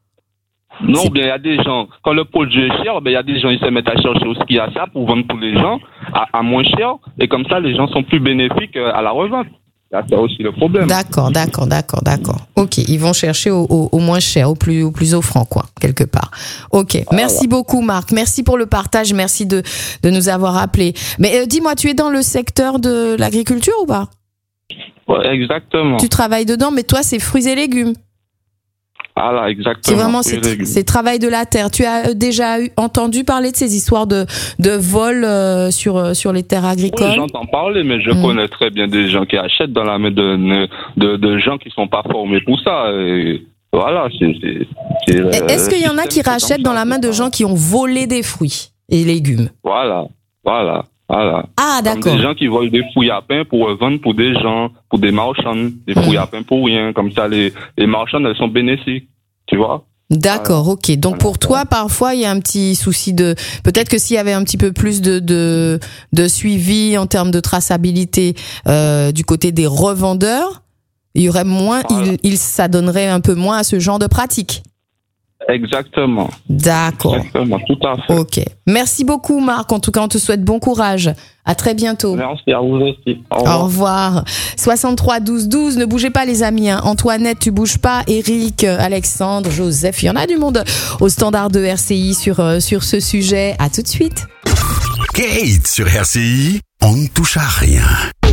Non, c'est... bien il y a des gens, quand le produit est cher, ben il y a des gens ils se mettent à chercher ce qu'il y a ça pour vendre pour les gens à, à moins cher, et comme ça les gens sont plus bénéfiques à la revente. C'est aussi le problème. D'accord, d'accord, d'accord, d'accord. Ok, ils vont chercher au, au, au moins cher, au plus, au plus offrant, quoi, quelque part. Ok, ah, merci ouais. beaucoup, Marc. Merci pour le partage. Merci de, de nous avoir appelés. Mais euh, dis-moi, tu es dans le secteur de l'agriculture ou pas? Ouais, exactement. Tu travailles dedans, mais toi, c'est fruits et légumes. Ah là, exactement. C'est vraiment c'est, c'est travail de la terre. Tu as déjà eu, entendu parler de ces histoires de de vol euh, sur sur les terres agricoles? Oui, j'entends parler, mais je mmh. connais très bien des gens qui achètent dans la main de de, de gens qui sont pas formés pour ça. Et voilà, c'est. c'est, c'est Est-ce qu'il y en a qui rachètent dans la main de gens qui ont volé des fruits et légumes? Voilà, voilà. Voilà. Ah, d'accord. Comme des gens qui volent des fouilles à pain pour vendre pour des gens, pour des marchands, des fouilles mmh. à pain pour rien. Comme ça, les, les marchands, elles sont bénéfiques. Tu vois? D'accord, ok. Donc pour toi, parfois, il y a un petit souci de... Peut-être que s'il y avait un petit peu plus de, de, de suivi en termes de traçabilité euh, du côté des revendeurs, il y aurait moins... Voilà. Il, il, ça donnerait un peu moins à ce genre de pratique. Exactement. D'accord. Exactement, tout à fait. Ok. Merci beaucoup, Marc. En tout cas, on te souhaite bon courage. À très bientôt. Merci à vous aussi. Au revoir. Au revoir. soixante-trois douze douze. Ne bougez pas, les amis. Hein. Antoinette, tu bouges pas. Eric, Alexandre, Joseph. Il y en a du monde au standard de R C I sur, euh, sur ce sujet. À tout de suite. Kate sur R C I. On ne touche à rien.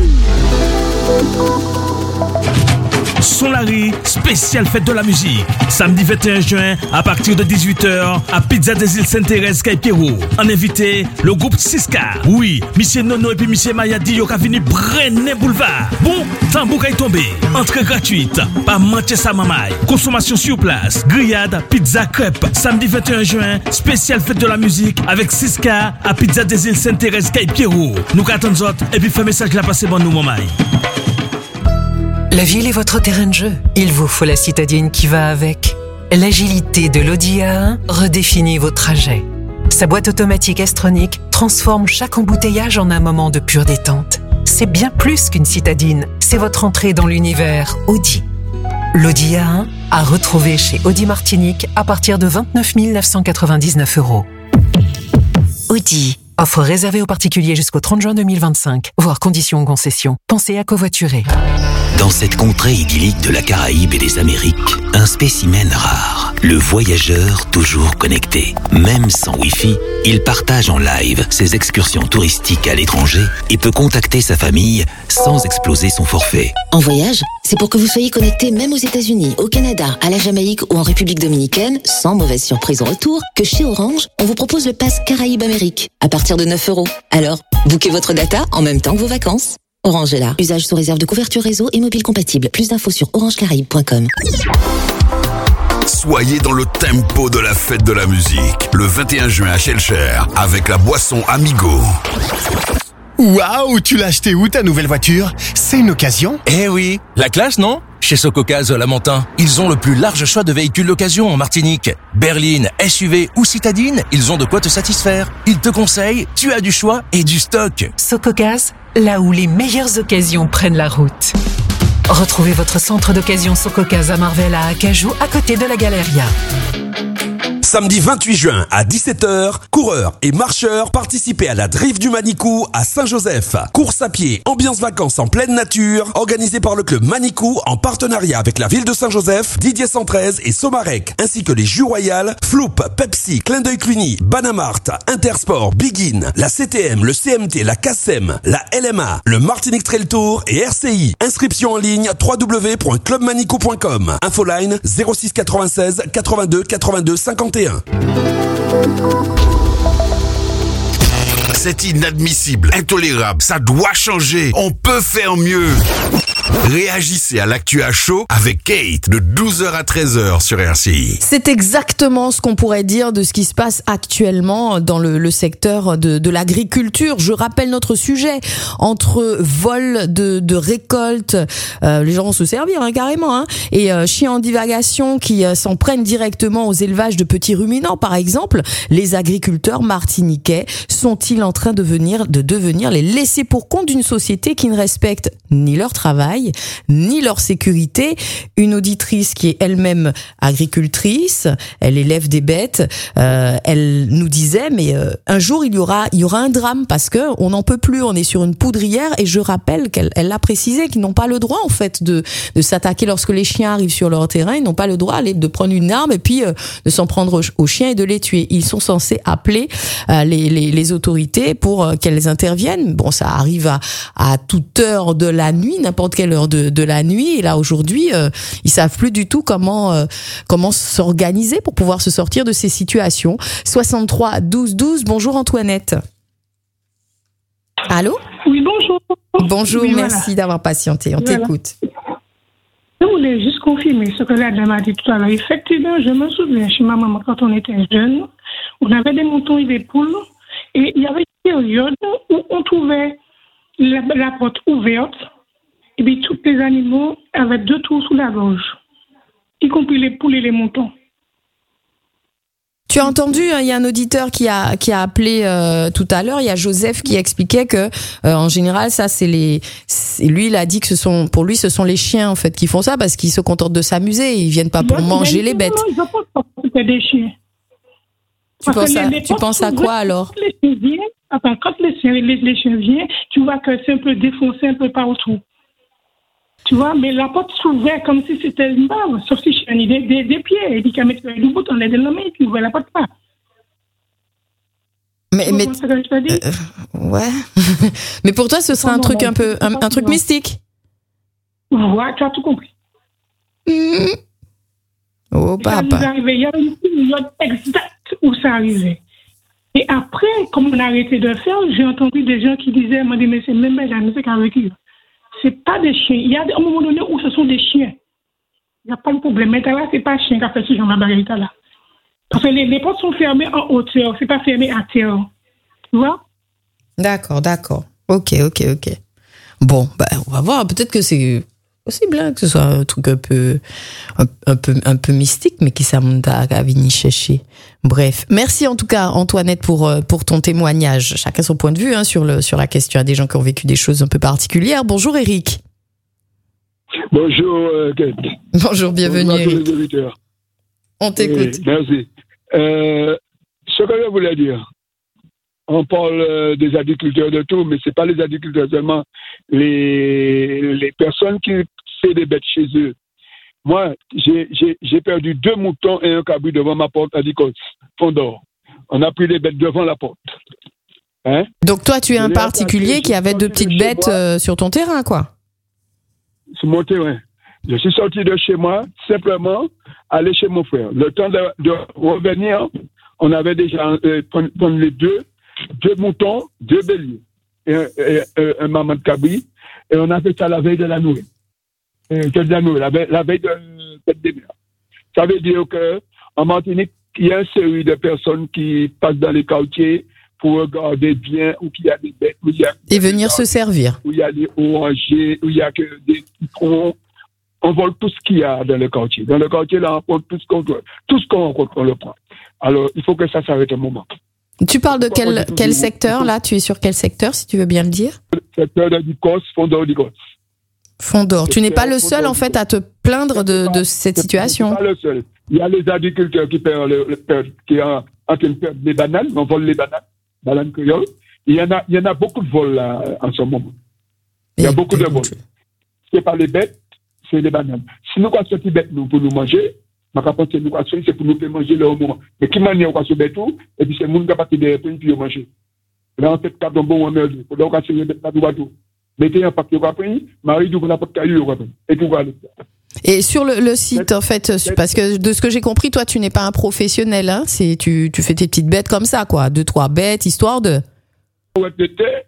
Solari, spécial fête de la musique. Samedi vingt et un juin, à partir de dix-huit heures, à Pizza des Îles Sainte-Thérèse, Caipiro. En invité, le groupe Siska. Oui, Monsieur Nono et puis Monsieur Mayadi, yo ka vini Brené Boulevard. Bon, tambour est tombé. Entrée gratuite. Pas mancher sa mamaille. Consommation sur place. Grillade, pizza, crêpes. Samedi vingt et un juin, spécial fête de la musique avec Siska à Pizza des Îles Sainte-Thérèse, Caipiro. Nous qu'attendons autres et puis fait message la passer bon nous, mamaille. La ville est votre terrain de jeu. Il vous faut la citadine qui va avec. L'agilité de l'Audi A un redéfinit vos trajets. Sa boîte automatique S-Tronic transforme chaque embouteillage en un moment de pure détente. C'est bien plus qu'une citadine, c'est votre entrée dans l'univers Audi. L'Audi A un à retrouver chez Audi Martinique à partir de vingt-neuf mille neuf cent quatre-vingt-dix-neuf euros. Audi. Offre réservée aux particuliers jusqu'au trente juin deux mille vingt-cinq. Voir conditions en concession. Pensez à covoiturer. Dans cette contrée idyllique de la Caraïbe et des Amériques, un spécimen rare, le voyageur toujours connecté. Même sans Wi-Fi, il partage en live ses excursions touristiques à l'étranger et peut contacter sa famille sans exploser son forfait. En voyage, c'est pour que vous soyez connecté même aux États-Unis, au Canada, à la Jamaïque ou en République dominicaine, sans mauvaise surprise au retour, que chez Orange, on vous propose le pass Caraïbes-Amérique à partir de neuf euros. Alors, bookez votre data en même temps que vos vacances. Orange est là. Usage sous réserve de couverture réseau et mobile compatible. Plus d'infos sur orange caraïbes point com. Soyez dans le tempo de la fête de la musique. Le vingt et un juin à Shellcher avec la boisson Amigo. Waouh, tu l'as acheté où ta nouvelle voiture? C'est une occasion? Eh oui, la classe non? Chez Sococaz Lamentin, ils ont le plus large choix de véhicules d'occasion en Martinique. Berline, S U V ou citadine, ils ont de quoi te satisfaire. Ils te conseillent, tu as du choix et du stock. Sococaz, là où les meilleures occasions prennent la route. Retrouvez votre centre d'occasion Sococaz à Marvel à Acajou, à côté de la Galeria. Samedi vingt-huit juin à dix-sept heures, coureurs et marcheurs participez à la Drift du Manicou à Saint-Joseph. Course à pied, ambiance vacances en pleine nature, organisée par le club Manicou en partenariat avec la ville de Saint-Joseph, Didier cent treize et Somarec, ainsi que les jus royales, Floop, Pepsi, Clin d'œil Cluny, Banamart, Intersport, Begin, la C T M, le C M T, la C A S E M, la L M A, le Martinique Trail Tour et R C I. Inscription en ligne w w w point club manicou point com. Infoline zéro six quatre-vingt-seize quatre-vingt-deux quatre-vingt-deux cinquante et un. C'est inadmissible, intolérable, ça doit changer. On peut faire mieux. Réagissez à l'actu à chaud avec Kate de douze heures à treize heures sur R C I. C'est exactement ce qu'on pourrait dire de ce qui se passe actuellement dans le, le secteur de, de l'agriculture. Je rappelle notre sujet entre vol de, de récolte, euh, les gens vont se servir hein, carrément, hein, et euh, chiens en divagation qui euh, s'en prennent directement aux élevages de petits ruminants, par exemple. Les agriculteurs martiniquais sont-ils en train de, venir, de devenir les laissés pour compte d'une société qui ne respecte ni leur travail, ni leur sécurité? Une auditrice qui est elle-même agricultrice, elle élève des bêtes, euh, elle nous disait mais euh, un jour il y aura il y aura un drame parce que on n'en peut plus, on est sur une poudrière et je rappelle qu'elle elle l'a précisé qu'ils n'ont pas le droit en fait de de s'attaquer lorsque les chiens arrivent sur leur terrain, ils n'ont pas le droit aller, de prendre une arme et puis euh, de s'en prendre aux, aux chiens et de les tuer. Ils sont censés appeler euh, les, les les autorités pour euh, qu'elles interviennent. Bon, ça arrive à à toute heure de la nuit, n'importe quelle heure de de la nuit et là aujourd'hui euh, ils savent plus du tout comment euh, comment s'organiser pour pouvoir se sortir de ces situations. soixante-trois douze douze, bonjour Antoinette. Allô? Oui, bonjour. Bonjour, oui, merci voilà. d'avoir patienté, on Voilà. t'écoute. Je voulais juste confirmer ce que la dame a dit tout à l'heure. Effectivement, je me souviens chez ma maman quand on était jeune, on avait des moutons et des poules et il y avait une période où on trouvait la, la porte ouverte et puis tous les animaux avaient deux trous sous la gorge, y compris les poules et les moutons. Tu as entendu, il y a un auditeur qui a qui a appelé euh, tout à l'heure. Il y a Joseph qui expliquait que euh, en général, ça c'est les. C'est, lui, il a dit que ce sont pour lui, ce sont les chiens en fait qui font ça parce qu'ils se contentent de s'amuser. Ils viennent pas pour Moi, manger mais les bêtes. non, je pense pas que c'était des chiens. Tu Parce penses que à les- les tu portes penses à s'ouvrent, quoi alors? Quand les chiens viennent, enfin, quand les chiens, les, les chiens viennent, tu vois que c'est un peu défoncé un peu partout. Tu vois, mais la porte s'ouvrait comme si c'était une barre, sauf si je des, des, des pieds. Et puis, quand mettre le bout, on les donne la main et puis ouvre la porte pas. Mais Tu mais comprends ce que je te dis? euh, ouais. Mais pour toi, ce serait un Non, truc non, un peu un, un truc non. mystique. Ouais, tu as tout compris. Oh Ça nous papa. arrivait, il y a une période exacte où ça arrivait. Et après, comme on a arrêté de le faire, j'ai entendu des gens qui disaient, moi, mais c'est même la musique avec eux. C'est pas des chiens. Il y a un moment donné où ce sont des chiens. Il n'y a pas de problème. Mais là, c'est pas un chien qui a fait ce genre de bagarre là. Parce que les, les portes sont fermées en hauteur, c'est pas fermé à terre. Tu vois? D'accord, d'accord. Ok, ok, ok. Bon, bah, on va voir. Peut-être que c'est possible hein, que ce soit un truc un peu, un, un peu, un peu mystique, mais qui s'amène à venir chercher. Bref, merci en tout cas Antoinette pour euh, pour ton témoignage. Chacun son point de vue hein, sur le sur la question. Il y a des gens qui ont vécu des choses un peu particulières. Bonjour Eric. Bonjour, euh, Kate. Bonjour, bienvenue Bonjour à tous Eric. les auditeurs. On t'écoute. Et merci. Euh, ce que je voulais dire, on parle euh, des agriculteurs de tout, mais c'est pas les agriculteurs seulement, les, les personnes qui font des bêtes chez eux. Moi, j'ai, j'ai, j'ai perdu deux moutons et un cabri devant ma porte à Dicos, Fond d'Or. On a pris les bêtes devant la porte. Hein? Donc toi, tu es Je un l'ai particulier attaqué, qui avait deux je suis petites sorti de chez bêtes moi. euh, sur ton terrain, quoi. Sur mon terrain. Je suis sorti de chez moi, simplement aller chez mon frère. Le temps de, de revenir, on avait déjà euh, prendre, prendre les deux, deux moutons, deux béliers et un, et, et, un maman de cabri, et on a fait ça la veille de la Noël. Euh, de la Noël, la veille, la veille de fête des mères. Ça veut dire que en Martinique, il y a une série de personnes qui passent dans les quartiers pour regarder bien où il y a des bêtes, où il y a Et venir se servir. où il y a des orangers, où il y a que des citrons. On vole tout ce qu'il y a dans le quartier. Dans le quartier, là, on prend tout ce qu'on veut. Tout ce qu'on rencontre, on le prend. Alors, il faut que ça s'arrête un moment. Tu parles de quel, quel secteur, là? Tu es sur quel secteur, si tu veux bien le dire? Secteur de Dicos, Fond d'Or Dicos. Fond d'Or. Tu n'es pas le seul, en fait, à te plaindre de, de cette situation. Pas le seul. Il y a les agriculteurs qui perdent, le, le, perdent qui ont en train de perdre les bananes, on vole les bananes, bananes créoles. Il y en a, il y en a beaucoup de vols, là, en ce moment. Il y a beaucoup de vols. C'est pas les bêtes, c'est les bananes. Si nous avons sorti bêtes nous, pour nous manger, ma capacité nous avons c'est pour nous faire manger le moment. Mais qui m'a dit qu'on a ce bête tout, et puis c'est nous qui avons parti des pays pour manger. Là, en fait, quand on bon, on meurt. Pour donc, on a ces bêtes là, tout va tout. Mettez un paquet qu'on pris, Marie, du coup, on a pas de caillou, et tout va aller. Et sur le, le site, en fait, parce que de ce que j'ai compris, toi, tu n'es pas un professionnel, hein. C'est, tu, tu fais tes petites bêtes comme ça, quoi. Deux, trois bêtes, histoire de. Ouais,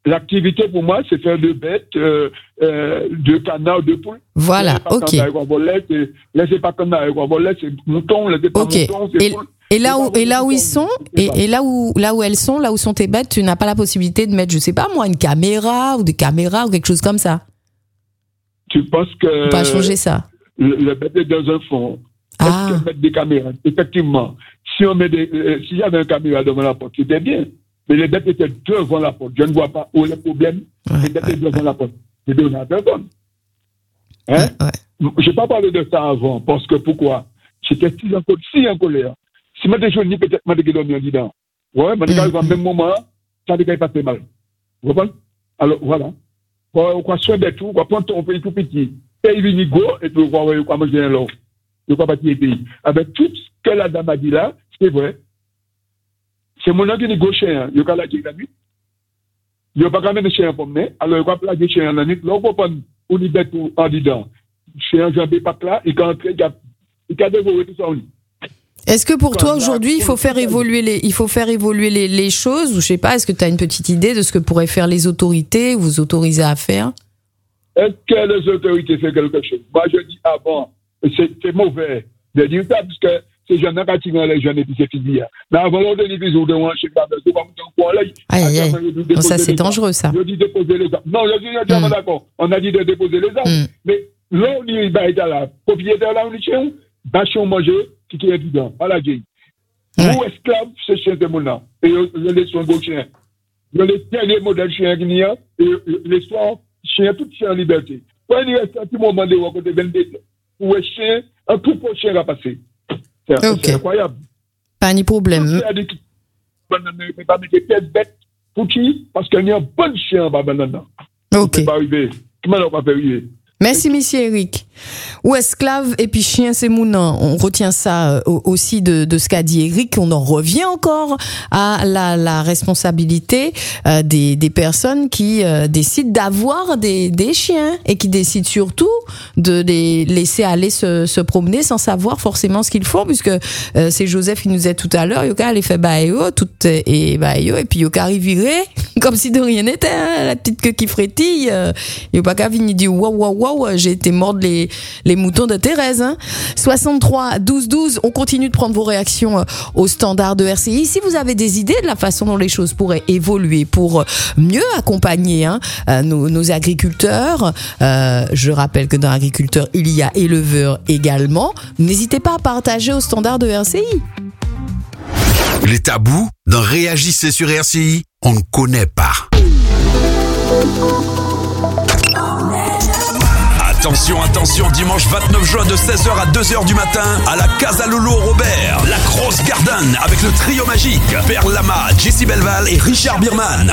l'activité pour moi, c'est faire de bêtes, euh, euh, de canards, de poules. Voilà, ok. Laissez pas canards, c'est mouton, laissez pas okay. mouton, c'est et, poule. Et là où, et là où ils sont, et, et là où, là où elles sont, là où sont tes bêtes, tu n'as pas la possibilité de mettre, je sais pas moi, une caméra ou des caméras ou quelque chose comme ça. Tu penses que. On pas changer ça. Le, le bête est dans un fond. Ah. Est-ce qu'on met des caméras? Effectivement. Si on met des, euh, s'il y avait une caméra devant la porte, c'était bien. Mais les bêtes étaient devant la porte. Je ne vois pas où est le problème. Ouais, les bêtes étaient devant ouais. la porte. C'est devant la personne. Hein? Ouais, ouais. Je n'ai pas parlé de ça avant. Parce que pourquoi? J'étais si en, si en colère. Si je suis journée, peut-être je suis dormi en dedans. Ouais, je suis dans le même moment, ça a passé mal. Vous comprenez? Alors, voilà. On va soigner tout, on va prendre ton pays tout petit. Pays vinigo, et puis on va manger un lot. On va bâtir le pays. Avec tout ce que la dame a dit là, c'est vrai. C'est mon nom qui est gaucher, il y a la nuit. Il n'y a pas quand même de chien pour mener, alors il va placer chien en nuit. Là, on va prendre une bête en dedans. Chien jambé pas là, il va entrer, il va dévorer tout ça en nuit. Est-ce que pour toi aujourd'hui il faut faire évoluer les il faut faire évoluer les, les choses ou je sais pas, est-ce que tu as une petite idée de ce que pourraient faire les autorités, vous autoriser à faire? Est-ce que les autorités font quelque chose? Moi je dis avant, c'est, c'est mauvais de dire ça parce que ces jeunes qui tirent les jeunes et puis c'est fini. Mais avant de donner des bisous de moi, je sais pas, c'est pas mon là. Aïe aïe. Non, ça c'est dangereux ça. Je dis déposer les armes. Non, je dis entièrement d'accord. On a dit de déposer les armes. Mm. Mais là on y va être là, propriétaire là on est chez nous, bâchons manger. Qui est dedans, à la G. Ou esclave, c'est chien de mon nom. Et je les soins beaux chiens. Je les derniers modèles chiens qu'il y a, et les soins, chiens, tout chien en liberté. Quand il reste un petit moment de côté de vingt-deux, où un chien, un tout petit chien va passer. C'est, okay. c'est incroyable. Pas de problème. Il ne peut pas mettre des pièces bêtes pour qui? Parce qu'il y a un bon chien en bas maintenant. Ok. Ça ne peut pas arriver. Comment on va faire arriver? Merci, monsieur Eric. Ou esclave et puis chien, c'est mounant. On retient ça euh, aussi de, de ce qu'a dit Eric. On en revient encore à la, la responsabilité euh, des, des personnes qui euh, décident d'avoir des, des chiens et qui décident surtout de les laisser aller se, se promener sans savoir forcément ce qu'ils font, puisque euh, c'est Joseph qui nous disait tout à l'heure, Yoka allait faire baïo, tout et baïo, et puis Yoka arriverait comme si de rien n'était, hein, la petite queue qui frétille. Euh, Yoka qu'à venir dire waouh waouh waouh, j'ai été mordre les les moutons de Thérèse. Hein. soixante-trois douze douze, on continue de prendre vos réactions euh, au standard de R C I. Si vous avez des idées de la façon dont les choses pourraient évoluer pour mieux accompagner hein, euh, nos, nos agriculteurs, euh, je rappelle que dans agriculteurs il y a éleveurs également. N'hésitez pas à partager au standard de R C I. Les tabous dans Réagissez sur R C I, on ne connaît pas. Attention, attention, dimanche vingt-neuf juin de seize heures à deux heures du matin à la Casa Lolo Robert, la grosse Garden avec le trio magique Perle Lama, Jessie Belval et Richard Birman.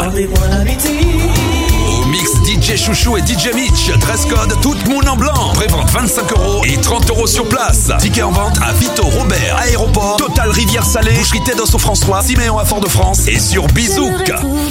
Au mix D J Chouchou et D J Mitch, dress code tout le monde en blanc, prévente vingt-cinq euros et trente euros sur place. Ticket en vente à Vito, Robert, Aéroport, Total Rivière Salée, Boucherie Tédos au François, Siméon à Fort-de-France et sur Bizouk.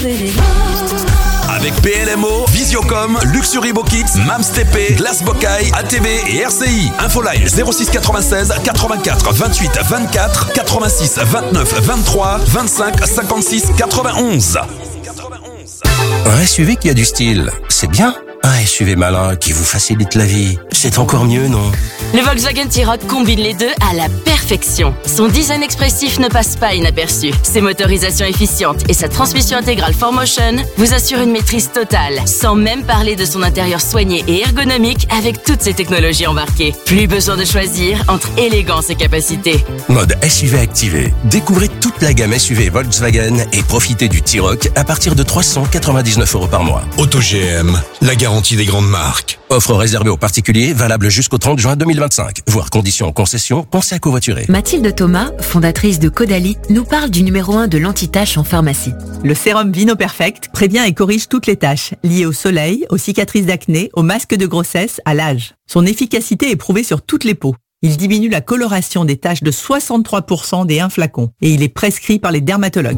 Avec P L M O, Visiocom, Luxury Bokix, Mams T P, Glace Bocaille, A T V et R C I. Infoline zéro six quatre-vingt-seize quatre-vingt-quatre vingt-huit vingt-quatre quatre-vingt-six vingt-neuf vingt-trois vingt-cinq cinquante-six quatre-vingt-onze. Un S U V qui a du style, c'est bien. Un S U V malin qui vous facilite la vie, c'est encore mieux, non? Le Volkswagen T-Roc combine les deux à la perfection. Son design expressif ne passe pas inaperçu. Ses motorisations efficientes et sa transmission intégrale four motion vous assurent une maîtrise totale, sans même parler de son intérieur soigné et ergonomique avec toutes ses technologies embarquées. Plus besoin de choisir entre élégance et capacité. Mode S U V activé. Découvrez toute la gamme S U V Volkswagen et profitez du T-Roc à partir de trois cent quatre-vingt-dix-neuf euros par mois. Auto G M, la garantie des grandes marques. Offre réservée aux particuliers, valable jusqu'au trente juin deux mille vingt-cinq. Voir conditions en concession, pensez à covoiturer. Mathilde Thomas, fondatrice de Caudalie, nous parle du numéro un de l'anti-tache en pharmacie. Le sérum Vino Perfect prévient et corrige toutes les taches liées au soleil, aux cicatrices d'acné, aux masques de grossesse, à l'âge. Son efficacité est prouvée sur toutes les peaux. Il diminue la coloration des taches de soixante-trois pour cent dès un flacon et il est prescrit par les dermatologues.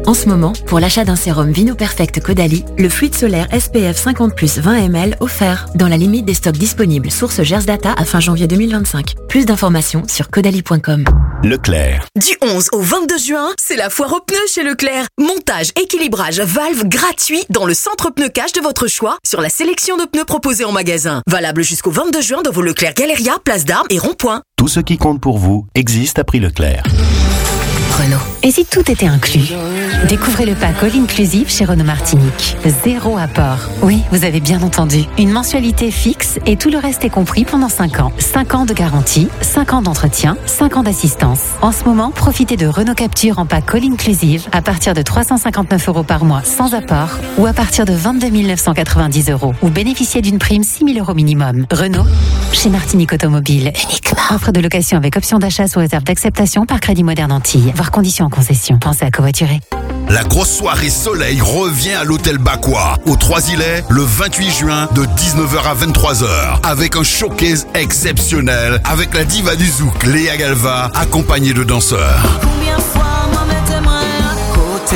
En ce moment, pour l'achat d'un sérum Vino Perfect Caudalie, le fluide solaire S P F cinquante plus vingt millilitres offert dans la limite des stocks disponibles. Source Gers Data à fin janvier deux mille vingt-cinq. Plus d'informations sur caudalie point com. Leclerc. Du onze au vingt-deux juin, c'est la foire aux pneus chez Leclerc. Montage, équilibrage, valve gratuit dans le centre pneu cash de votre choix sur la sélection de pneus proposés en magasin. Valable jusqu'au vingt-deux juin dans vos Leclerc Galeria, Place d'Armes et Rond-Point. Tout ce qui compte pour vous existe à prix Leclerc. Renault. Et si tout était inclus? Découvrez le pack All Inclusive chez Renault Martinique. Zéro apport. Oui, vous avez bien entendu. Une mensualité fixe et tout le reste est compris pendant cinq ans. cinq ans de garantie, cinq ans d'entretien, cinq ans d'assistance. En ce moment, profitez de Renault Capture en pack All Inclusive à partir de trois cent cinquante-neuf euros par mois sans apport ou à partir de vingt-deux mille neuf cent quatre-vingt-dix euros ou bénéficiez d'une prime six mille euros minimum. Renault, chez Martinique Automobile. Uniquement. Offre de location avec option d'achat sous réserve d'acceptation par Crédit Moderne Antilles. Voir conditions en concession. Pensez à covoiturer. La grosse soirée soleil revient à l'hôtel Bakwa, au Trois-Îlets, le vingt-huit juin de dix-neuf heures à vingt-trois heures, avec un showcase exceptionnel, avec la diva du zouk, Léa Galva, accompagnée de danseurs. Combien de fois moi mettez-moi à côté?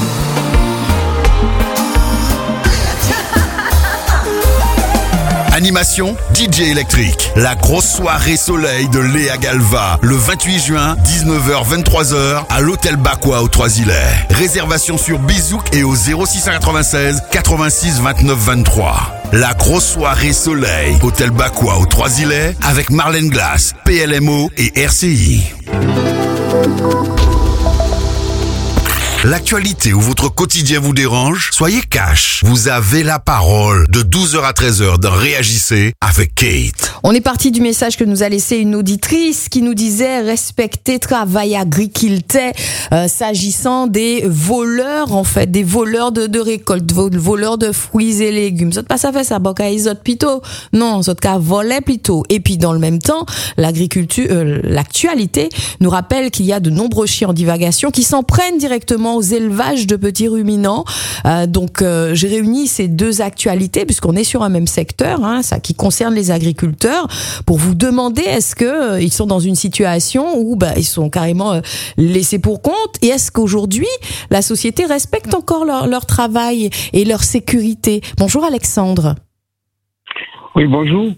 Animation, D J électrique. La grosse soirée soleil de Léa Galva, le vingt-huit juin, dix-neuf heures vingt-trois heures, à l'hôtel Bakwa au Trois-Îlets. Réservation sur Bizouk et au zéro six cent quatre-vingt-seize quatre-vingt-six vingt-neuf vingt-trois. La grosse soirée soleil, hôtel Bakwa au Trois-Îlets, avec Marlène Glass, P L M O et R C I. L'actualité ou votre quotidien vous dérange? Soyez cash. Vous avez la parole de douze heures à treize heures dans Réagissez avec Kate. On est parti du message que nous a laissé une auditrice qui nous disait respecter travail agriculteur euh, s'agissant des voleurs, en fait, des voleurs de, de récolte, voleurs de fruits et légumes. Ça pas ça fait ça, boka isot plutôt. Non, ça cas volait plutôt. Et puis dans le même temps, l'agriculture, euh, l'actualité nous rappelle qu'il y a de nombreux chiens en divagation qui s'en prennent directement aux élevages de petits ruminants. Euh, donc euh, j'ai réuni ces deux actualités puisqu'on est sur un même secteur, hein, ça qui concerne les agriculteurs, pour vous demander est-ce que euh, ils sont dans une situation où bah, ils sont carrément euh, laissés pour compte, et est-ce qu'aujourd'hui la société respecte encore leur, leur travail et leur sécurité. Bonjour Alexandre. Oui, bonjour.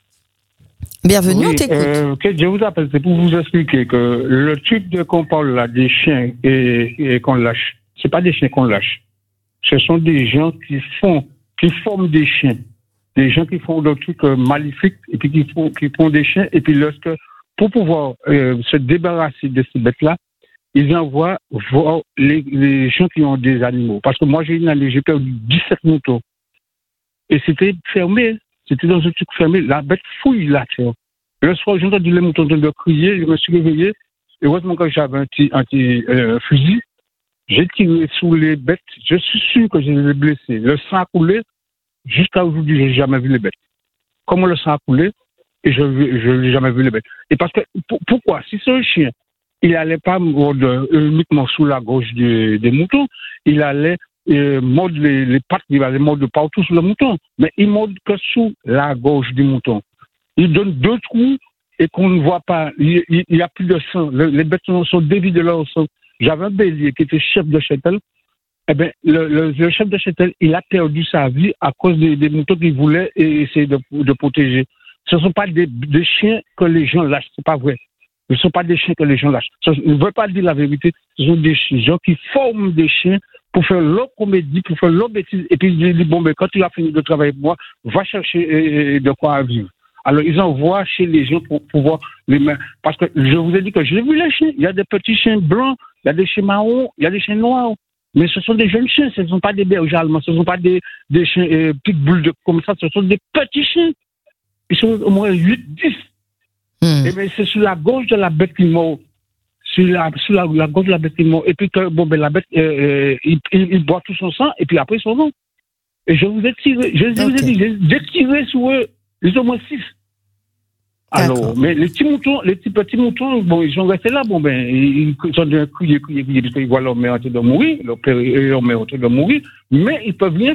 Bienvenue, oui, on t'écoute. Euh, je vous appelle, c'est pour vous expliquer que le truc de qu'on parle là des chiens et, et qu'on lâche, c'est pas des chiens qu'on lâche. Ce sont des gens qui font, qui forment des chiens, des gens qui font des trucs euh, maléfiques et puis qui font, qui font des chiens, et puis lorsque pour pouvoir euh, se débarrasser de ces bêtes-là, ils envoient voir les, les gens qui ont des animaux. Parce que moi j'ai une année, j'ai perdu dix-sept moutons et c'était fermé. C'était dans un truc fermé. La bête fouille la terre. Le soir, j'ai entendu les moutons de crier. Je me suis réveillé. Et heureusement que j'avais un petit, un petit euh, fusil, j'ai tiré sous les bêtes. Je suis sûr que je les ai blessés. Le sang a coulé. Jusqu'à aujourd'hui, je n'ai jamais vu les bêtes. Comment le sang a coulé, et je n'ai jamais vu les bêtes. Et parce que, pour, pourquoi? Si c'est un chien, il n'allait pas mordre uniquement sous la gorge des, des moutons. Il allait Euh, mordre les, les pattes, il va les mordre partout sur le mouton, mais il mord que sous la gorge du mouton. Il donne deux trous et qu'on ne voit pas, il n'y a plus de sang, le, les bêtes sont, sont dévidées de leur sang. J'avais un bélier qui était chef de cheptel, eh ben, le, le, le chef de cheptel, il a perdu sa vie à cause des, des moutons qu'il voulait essayer de, de protéger. Ce ne sont pas des, des chiens que les gens lâchent, c'est pas vrai. Ce ne sont pas des chiens que les gens lâchent. Ce ne veut pas dire la vérité, ce sont des gens qui forment des chiens pour faire leur comédie, pour faire leur bêtise, et puis ils disent, bon, mais quand tu as fini de travailler pour moi, va chercher euh, de quoi vivre. Alors, ils envoient chez les gens pour pouvoir les mettre. Parce que je vous ai dit que j'ai vu les chiens. Il y a des petits chiens blancs, il y a des chiens marrons, il y a des chiens noirs. Mais ce sont des jeunes chiens, ce ne sont pas des bergers allemands, ce ne sont pas des, des chiens euh, pitbull de, comme ça, ce sont des petits chiens. Ils sont au moins huit dix. Mm. Et bien, c'est sur la gorge de la bête qui mord. Sur la, sur la, la gorge de la bête qui mord. Et puis, que, bon, ben, la bête, euh, euh, il, il, il boit tout son sang, et puis après, ils s'en vont. Et je vous ai tiré, je okay. vous ai dit, j'ai tiré sur eux, ils ont au moins six. Alors, mais les petits moutons, les petits petits moutons, bon, ils sont restés là, bon, ben, ils, ils sont de crier, crier, crier, parce qu'ils voient leur mère en train de mourir, leur père et leur mère en train de mourir, mais ils peuvent rien faire.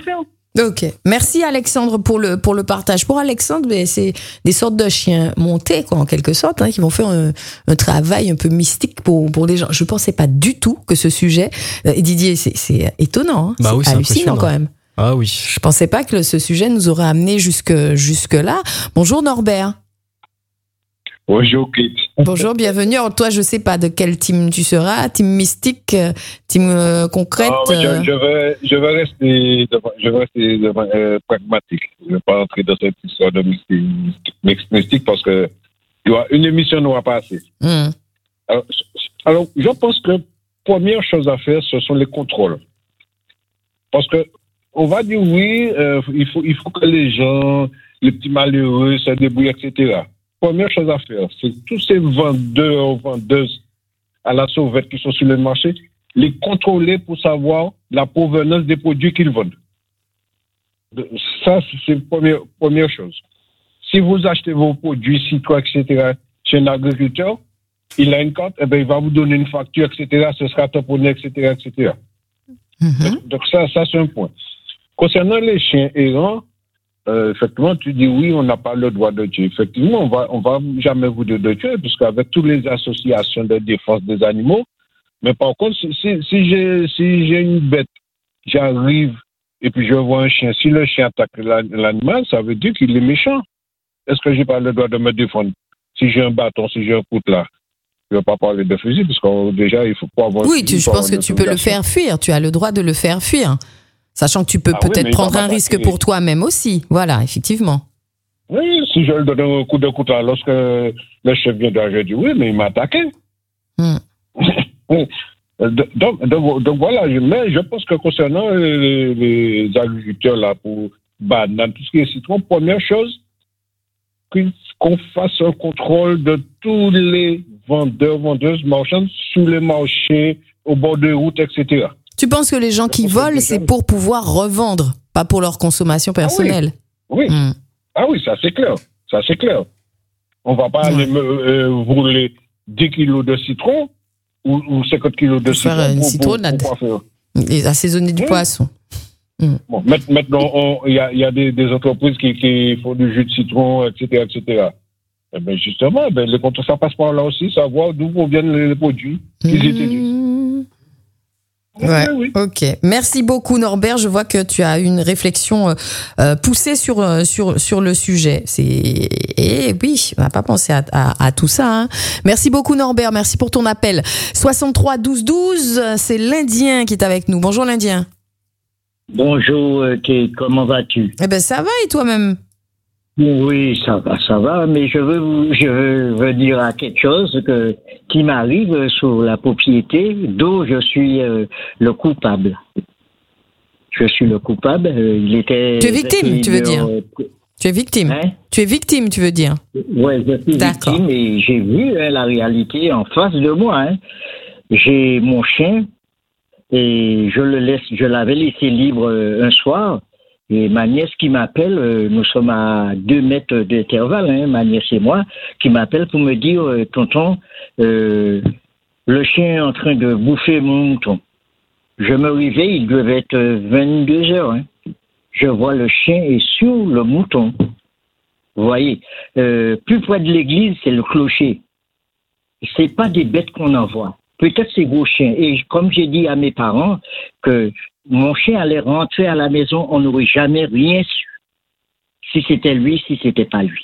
Ok, merci Alexandre pour le pour le partage. Pour Alexandre, mais c'est des sortes de chiens montés, quoi, en quelque sorte, hein, qui vont faire un, un travail un peu mystique pour pour les gens. Je pensais pas du tout que ce sujet, euh, Didier, c'est c'est étonnant, hein, bah c'est oui, c'est hallucinant quand même. Ah oui. Je pensais pas que le, ce sujet nous aurait amené jusque jusque là. Bonjour Norbert. Bonjour Kate. Bonjour, bienvenue. Alors, toi, je sais pas de quel team tu seras, team mystique, team euh, concrète. Oh, je, je vais, je vais rester, je vais rester euh, pragmatique. Je ne vais pas entrer dans cette histoire de mystique, mystique parce que tu vois, une émission ne va pas assez. Mm. Alors, alors, je pense que première chose à faire, ce sont les contrôles. Parce que on va dire oui, euh, il faut, il faut que les gens, les petits malheureux, se débrouillent, et cetera. Première chose à faire, c'est tous ces vendeurs, vendeuses à la sauvette qui sont sur le marché, les contrôler pour savoir la provenance des produits qu'ils vendent. Ça, c'est la première, première chose. Si vous achetez vos produits, citron, et cetera, chez un agriculteur, il a une carte, eh ben, il va vous donner une facture, et cetera, ce sera tamponné, et cetera, et cetera. Mm-hmm. Donc, donc ça, ça, c'est un point. Concernant les chiens errants, Euh, effectivement, tu dis oui, on n'a pas le droit de tuer. Effectivement, on va, on va jamais vous dire de tuer, puisqu'avec toutes les associations de défense des animaux, mais par contre, si, si, si j'ai, si j'ai une bête, j'arrive et puis je vois un chien. Si le chien attaque l'animal, ça veut dire qu'il est méchant. Est-ce que j'ai pas le droit de me défendre? Si j'ai un bâton, si j'ai un couteau là, je ne vais pas parler de fusil, parce que déjà, il faut pas avoir. Oui, tu, je pense que tu peux le faire fuir. Tu as le droit de le faire fuir. Sachant que tu peux ah peut-être oui, prendre un risque pour toi-même aussi. Voilà, effectivement. Oui, si je lui donne un coup de couteau lorsque le chef vient d'arriver, je dis oui, mais il m'a attaqué. Mm. donc, donc, donc voilà, mais je pense que concernant les, les agriculteurs là pour bananes, tout ce qui est citron, première chose, qu'on fasse un contrôle de tous les vendeurs, vendeuses, marchands sur les marchés, au bord de route, et cetera. Tu penses que les gens qui volent, c'est pour pouvoir revendre, pas pour leur consommation personnelle? Ah oui, oui. Mm. Ah oui, ça c'est clair. Ça c'est clair. On va pas ouais. aller euh, voler dix kilos de citron ou, ou cinquante kilos de pour citron. Faire une pour, citronnade. Pour, pour Et assaisonner du oui. poisson. Mm. Bon, maintenant, il y a, y a des, des entreprises qui, qui font du jus de citron, et cetera, et cetera. Eh ben justement, ben, les contrôles, ça passe par là aussi, savoir d'où proviennent les, les produits qu'ils mm. utilisent. Ouais, oui, oui. Ok. Merci beaucoup Norbert. Je vois que tu as une réflexion euh, poussée sur sur sur le sujet. C'est et oui, on n'a pas pensé à, à, à tout ça. Hein. Merci beaucoup Norbert. Merci pour ton appel. soixante-trois douze douze. C'est l'Indien qui est avec nous. Bonjour l'Indien. Bonjour Kate. Comment vas-tu? Eh ben ça va et toi-même? Oui, ça va, ça va, mais je veux vous, je veux venir à quelque chose que, qui m'arrive sur la propriété dont je suis euh, le coupable. Je suis le coupable. Euh, il était. Tu es victime, tu veux dire? Euh, tu es victime. Hein? Tu es victime, tu veux dire? Oui, je suis D'accord. victime et j'ai vu hein, la réalité en face de moi. Hein. J'ai mon chien et je le laisse, je l'avais laissé libre euh, un soir. Et ma nièce qui m'appelle, euh, nous sommes à deux mètres d'intervalle, hein, ma nièce et moi, qui m'appelle pour me dire, euh, tonton, euh, le chien est en train de bouffer mon mouton. Je me réveille, il devait être vingt-deux heures. Hein. Je vois le chien est sur le mouton. Vous voyez, euh, plus près de l'église, c'est le clocher. C'est pas des bêtes qu'on envoie. Peut-être ces gros chiens. Et comme j'ai dit à mes parents que mon chien allait rentrer à la maison, on n'aurait jamais rien su. Si c'était lui, si c'était pas lui.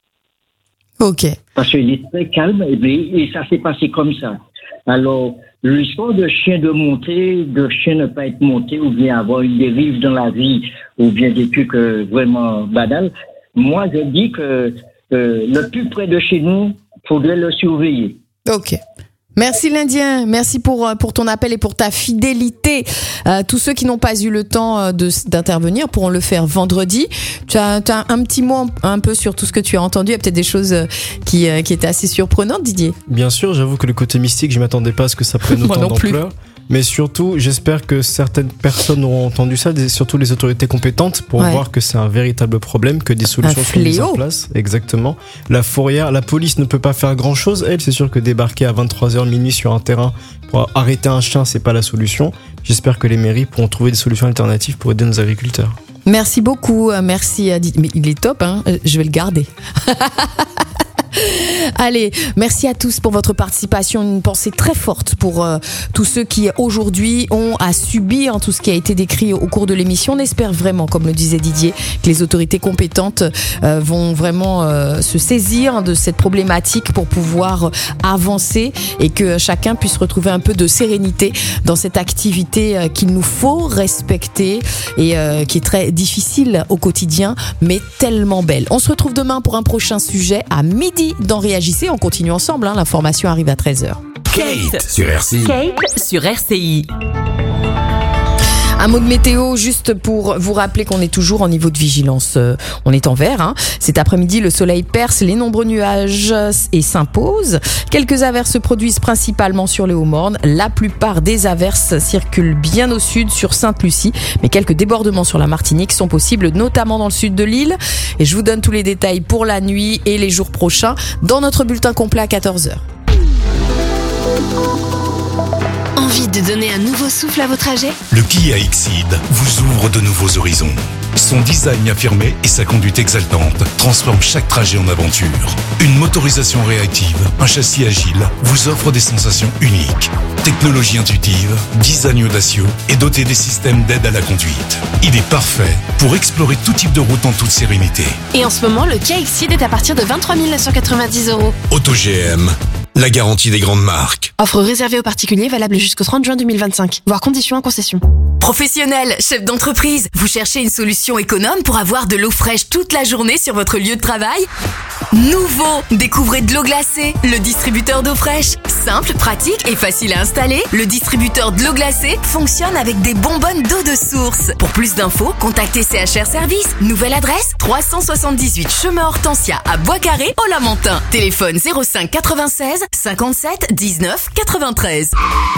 Ok. Parce qu'il est très calme et, et ça s'est passé comme ça. Alors, l'histoire de chien de monter, de chien ne pas être monté, ou bien avoir une dérive dans la vie, ou bien des trucs euh, vraiment banals, moi je dis que euh, le plus près de chez nous, il faudrait le surveiller. Ok. Merci l'Indien, merci pour pour ton appel et pour ta fidélité. Euh, tous ceux qui n'ont pas eu le temps de d'intervenir pourront le faire vendredi. Tu as, tu as un petit mot un peu sur tout ce que tu as entendu. Il y a peut-être des choses qui qui étaient assez surprenantes, Didier. Bien sûr, j'avoue que le côté mystique, je m'attendais pas à ce que ça prenne autant d'ampleur. Mais surtout, j'espère que certaines personnes auront entendu ça, surtout les autorités compétentes, pour ouais. voir que c'est un véritable problème, que des solutions sont mises en place. Exactement. La fourrière, la police ne peut pas faire grand chose. Elle, c'est sûr que débarquer à vingt-trois heures minuit sur un terrain pour arrêter un chien, c'est pas la solution. J'espère que les mairies pourront trouver des solutions alternatives pour aider nos agriculteurs. Merci beaucoup, merci à Didier. Mais il est top, hein, je vais le garder. Allez, merci à tous pour votre participation. Une pensée très forte pour euh, tous ceux qui aujourd'hui ont à subir tout ce qui a été décrit au cours de l'émission. On espère vraiment, comme le disait Didier, que les autorités compétentes euh, vont vraiment euh, se saisir de cette problématique pour pouvoir avancer et que chacun puisse retrouver un peu de sérénité dans cette activité euh, qu'il nous faut respecter et euh, qui est très difficile au quotidien, mais tellement belle. On se retrouve demain pour un prochain sujet à midi dans Réagissez. On continue ensemble, hein, l'information arrive à treize heures. Kate sur R C I. Kate sur R C I. Un mot de météo juste pour vous rappeler qu'on est toujours en niveau de vigilance. Euh, on est en vert. Hein. Cet après-midi, le soleil perce les nombreux nuages et s'impose. Quelques averses se produisent principalement sur les Hauts-Mornes. La plupart des averses circulent bien au sud sur Sainte-Lucie, mais quelques débordements sur la Martinique sont possibles, notamment dans le sud de l'île. Et je vous donne tous les détails pour la nuit et les jours prochains dans notre bulletin complet à quatorze heures. Envie de donner un nouveau souffle à vos trajets ? Le Kia Exceed vous ouvre de nouveaux horizons. Son design affirmé et sa conduite exaltante transforment chaque trajet en aventure. Une motorisation réactive, un châssis agile vous offre des sensations uniques. Technologie intuitive, design audacieux et doté des systèmes d'aide à la conduite. Il est parfait pour explorer tout type de route en toute sérénité. Et en ce moment, le Kia Exceed est à partir de vingt-trois mille neuf cent quatre-vingt-dix euros. Auto G M, la garantie des grandes marques. Offre réservée aux particuliers valable jusqu'au trente juin deux mille vingt-cinq. Voir conditions en concession. Professionnels, chefs d'entreprise, vous cherchez une solution économe pour avoir de l'eau fraîche toute la journée sur votre lieu de travail ? Nouveau, découvrez de l'eau glacée, le distributeur d'eau fraîche. Simple, pratique et facile à installer, le distributeur de l'eau glacée fonctionne avec des bonbonnes d'eau de source. Pour plus d'infos, contactez C H R Service. Nouvelle adresse, trois cent soixante-dix-huit chemin Hortensia à Bois-Carré, au Lamentin. Téléphone zéro cinq quatre-vingt-seize cinquante-sept dix-neuf quatre-vingt-treize.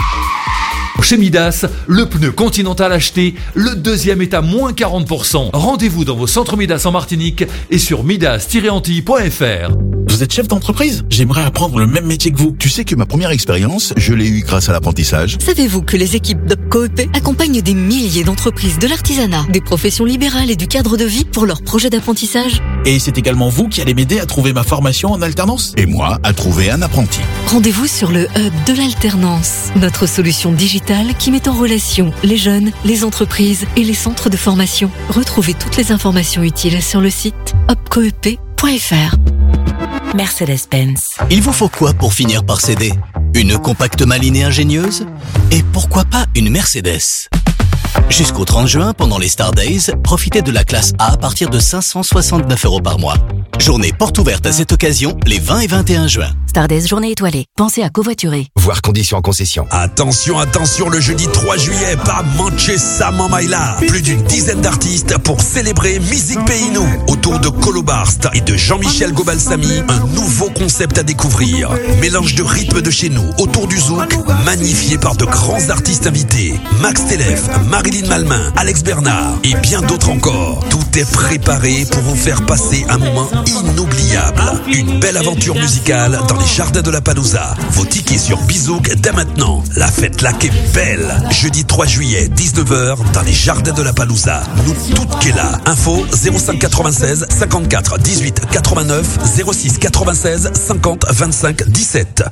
Chez Midas, le pneu Continental acheté, le deuxième est à moins quarante pour cent. Rendez-vous dans vos centres Midas en Martinique et sur midas tiret antilles point f r. Vous êtes chef d'entreprise ? J'aimerais apprendre le même métier que vous. Tu sais que ma première expérience, je l'ai eue grâce à l'apprentissage. Savez-vous que les équipes d'Opcoep accompagnent des milliers d'entreprises de l'artisanat, des professions libérales et du cadre de vie pour leurs projets d'apprentissage ? Et c'est également vous qui allez m'aider à trouver ma formation en alternance ? Et moi, à trouver un apprenti. Rendez-vous sur le Hub de l'alternance, notre solution digitale qui met en relation les jeunes, les entreprises et les centres de formation. Retrouvez toutes les informations utiles sur le site opcoep point f r. Mercedes-Benz. Il vous faut quoi pour finir par céder ? Une compacte maline et ingénieuse ? Et pourquoi pas une Mercedes ? Jusqu'au trente juin, pendant les Star Days, profitez de la classe A à partir de cinq cent soixante-neuf euros par mois. Journée porte ouverte à cette occasion les vingt et vingt et un juin. Star Days, journée étoilée. Pensez à covoiturer. Voir conditions en concession. Attention, attention, le jeudi trois juillet, pas mancher ça, Mamaïla. Plus d'une dizaine d'artistes pour célébrer Musique Pays Nou. Autour de Colo Barst et de Jean-Michel Gobalsamy, un nouveau concept à découvrir. Mélange de rythmes de chez nous, autour du zouk, magnifié par de grands artistes invités. Max Telef, Marilyn Malmain, Alex Bernard et bien d'autres encore. Tout est préparé pour vous faire passer un moment inoubliable. Une belle aventure musicale dans les jardins de la Palouza. Vos tickets sur Bizouk dès maintenant. La fête là qu'est belle. Jeudi trois juillet, dix-neuf heures, dans les jardins de la Palouza. Nous toutes qu'est là. Info zéro cinq quatre-vingt-seize cinquante-quatre dix-huit quatre-vingt-neuf zéro six quatre-vingt-seize cinquante vingt-cinq dix-sept.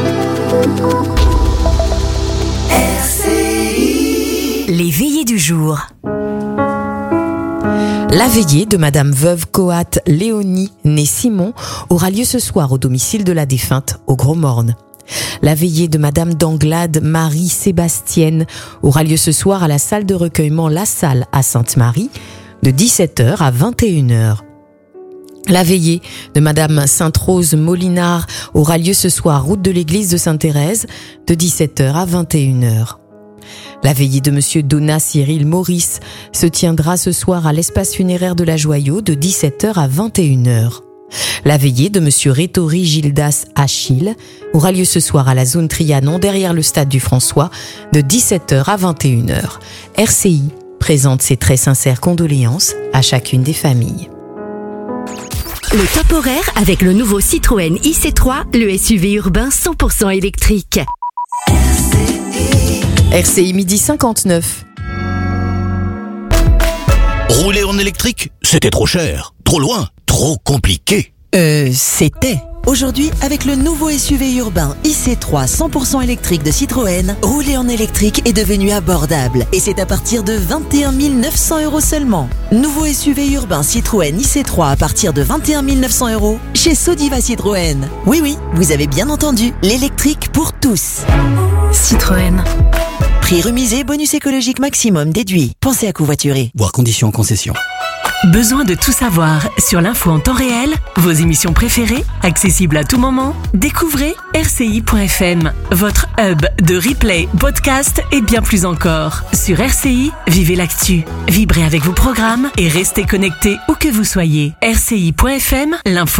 Les veillées du jour. La veillée de Madame Veuve Coat Léonie, née Simon, aura lieu ce soir au domicile de la défunte, au Gros-Morne. La veillée de Madame d'Anglade Marie Sébastienne aura lieu ce soir à la salle de recueillement La Salle à Sainte-Marie, de dix-sept heures à vingt et une heures. La veillée de Madame Sainte-Rose Molinard aura lieu ce soir route de l'église de Sainte-Thérèse, de dix-sept heures à vingt et une heures. La veillée de Monsieur Donat Cyril Maurice se tiendra ce soir à l'espace funéraire de la Joyau de dix-sept heures à vingt et une heures. La veillée de Monsieur Rétori Gildas Achille aura lieu ce soir à la zone Trianon derrière le stade du François de dix-sept heures à vingt et une heures. R C I présente ses très sincères condoléances à chacune des familles. Le top horaire avec le nouveau Citroën I C trois, le S U V urbain cent pour cent électrique. R C I midi cinquante-neuf. Rouler en électrique, c'était trop cher, trop loin, trop compliqué. Euh, c'était. Aujourd'hui, avec le nouveau S U V urbain I C trois cent pour cent électrique de Citroën, rouler en électrique est devenu abordable et c'est à partir de vingt et un mille neuf cents euros seulement. Nouveau S U V urbain Citroën I C trois à partir de vingt et un mille neuf cents euros chez Sodiva Citroën. Oui, oui, vous avez bien entendu, l'électrique pour tous. Citroën. Prix remisé, bonus écologique maximum déduit. Pensez à covoiturer. Voir conditions en concession. Besoin de tout savoir sur l'info en temps réel, vos émissions préférées, accessibles à tout moment? Découvrez R C I point F M, votre hub de replay, podcast et bien plus encore. Sur R C I, vivez l'actu, vibrez avec vos programmes et restez connectés où que vous soyez. R C I point F M, l'info